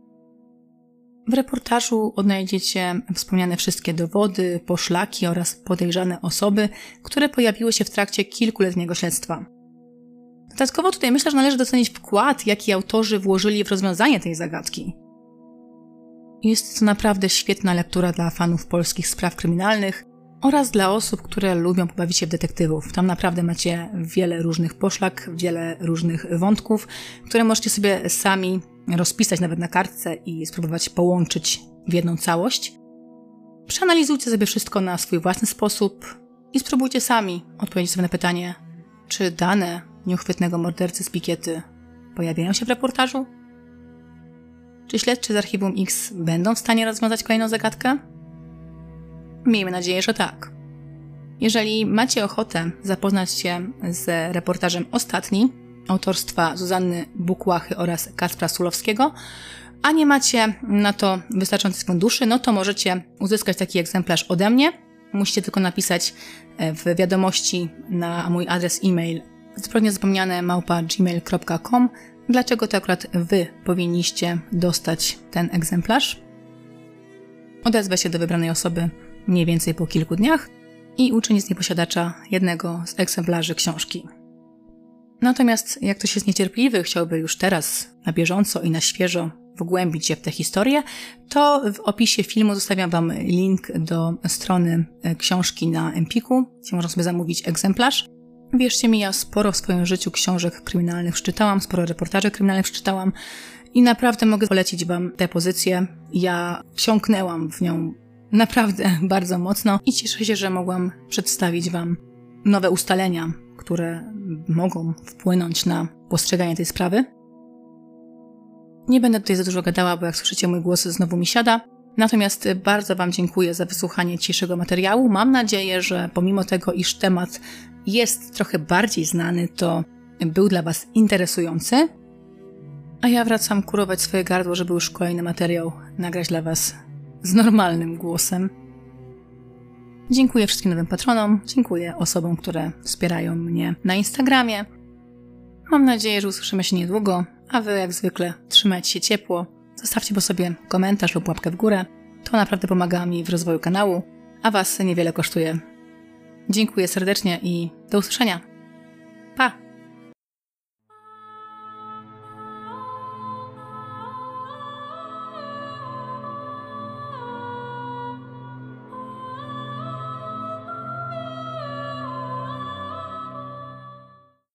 W reportażu odnajdziecie wspomniane wszystkie dowody, poszlaki oraz podejrzane osoby, które pojawiły się w trakcie kilkuletniego śledztwa. Dodatkowo tutaj myślę, że należy docenić wkład, jaki autorzy włożyli w rozwiązanie tej zagadki. Jest to naprawdę świetna lektura dla fanów polskich spraw kryminalnych oraz dla osób, które lubią pobawić się w detektywów. Tam naprawdę macie wiele różnych poszlak, wiele różnych wątków, które możecie sobie sami rozpisać nawet na kartce i spróbować połączyć w jedną całość. Przeanalizujcie sobie wszystko na swój własny sposób i spróbujcie sami odpowiedzieć sobie na pytanie, czy dane nieuchwytnego mordercy z Pikiety pojawiają się w reportażu? Czy śledczy z Archiwum X będą w stanie rozwiązać kolejną zagadkę? Miejmy nadzieję, że tak. Jeżeli macie ochotę zapoznać się z reportażem Ostatni, autorstwa Zuzanny Bukłachy oraz Kacpra Sulowskiego, a nie macie na to wystarczających funduszy, no to możecie uzyskać taki egzemplarz ode mnie. Musicie tylko napisać w wiadomości na mój adres e-mail zupełnie zapomniane małpa gmail kropka com, dlaczego to akurat wy powinniście dostać ten egzemplarz. Odezwę się do wybranej osoby mniej więcej po kilku dniach i uczynię z niej posiadacza jednego z egzemplarzy książki. Natomiast jak ktoś jest niecierpliwy, chciałby już teraz na bieżąco i na świeżo wgłębić się w tę historię, to w opisie filmu zostawiam wam link do strony książki na Empiku, gdzie można sobie zamówić egzemplarz. Wierzcie mi, ja sporo w swoim życiu książek kryminalnych przeczytałam, sporo reportaży kryminalnych przeczytałam i naprawdę mogę polecić wam tę pozycję. Ja wsiąknęłam w nią naprawdę bardzo mocno i cieszę się, że mogłam przedstawić wam nowe ustalenia, które mogą wpłynąć na postrzeganie tej sprawy. Nie będę tutaj za dużo gadała, bo jak słyszycie, mój głos znowu mi siada. Natomiast bardzo wam dziękuję za wysłuchanie dzisiejszego materiału. Mam nadzieję, że pomimo tego, iż temat jest trochę bardziej znany, to był dla was interesujący. A ja wracam kurować swoje gardło, żeby już kolejny materiał nagrać dla was z normalnym głosem. Dziękuję wszystkim nowym patronom, dziękuję osobom, które wspierają mnie na Instagramie. Mam nadzieję, że usłyszymy się niedługo, a wy jak zwykle trzymajcie się ciepło, zostawcie po sobie komentarz lub łapkę w górę. To naprawdę pomaga mi w rozwoju kanału, a was niewiele kosztuje. Dziękuję serdecznie i do usłyszenia. Pa!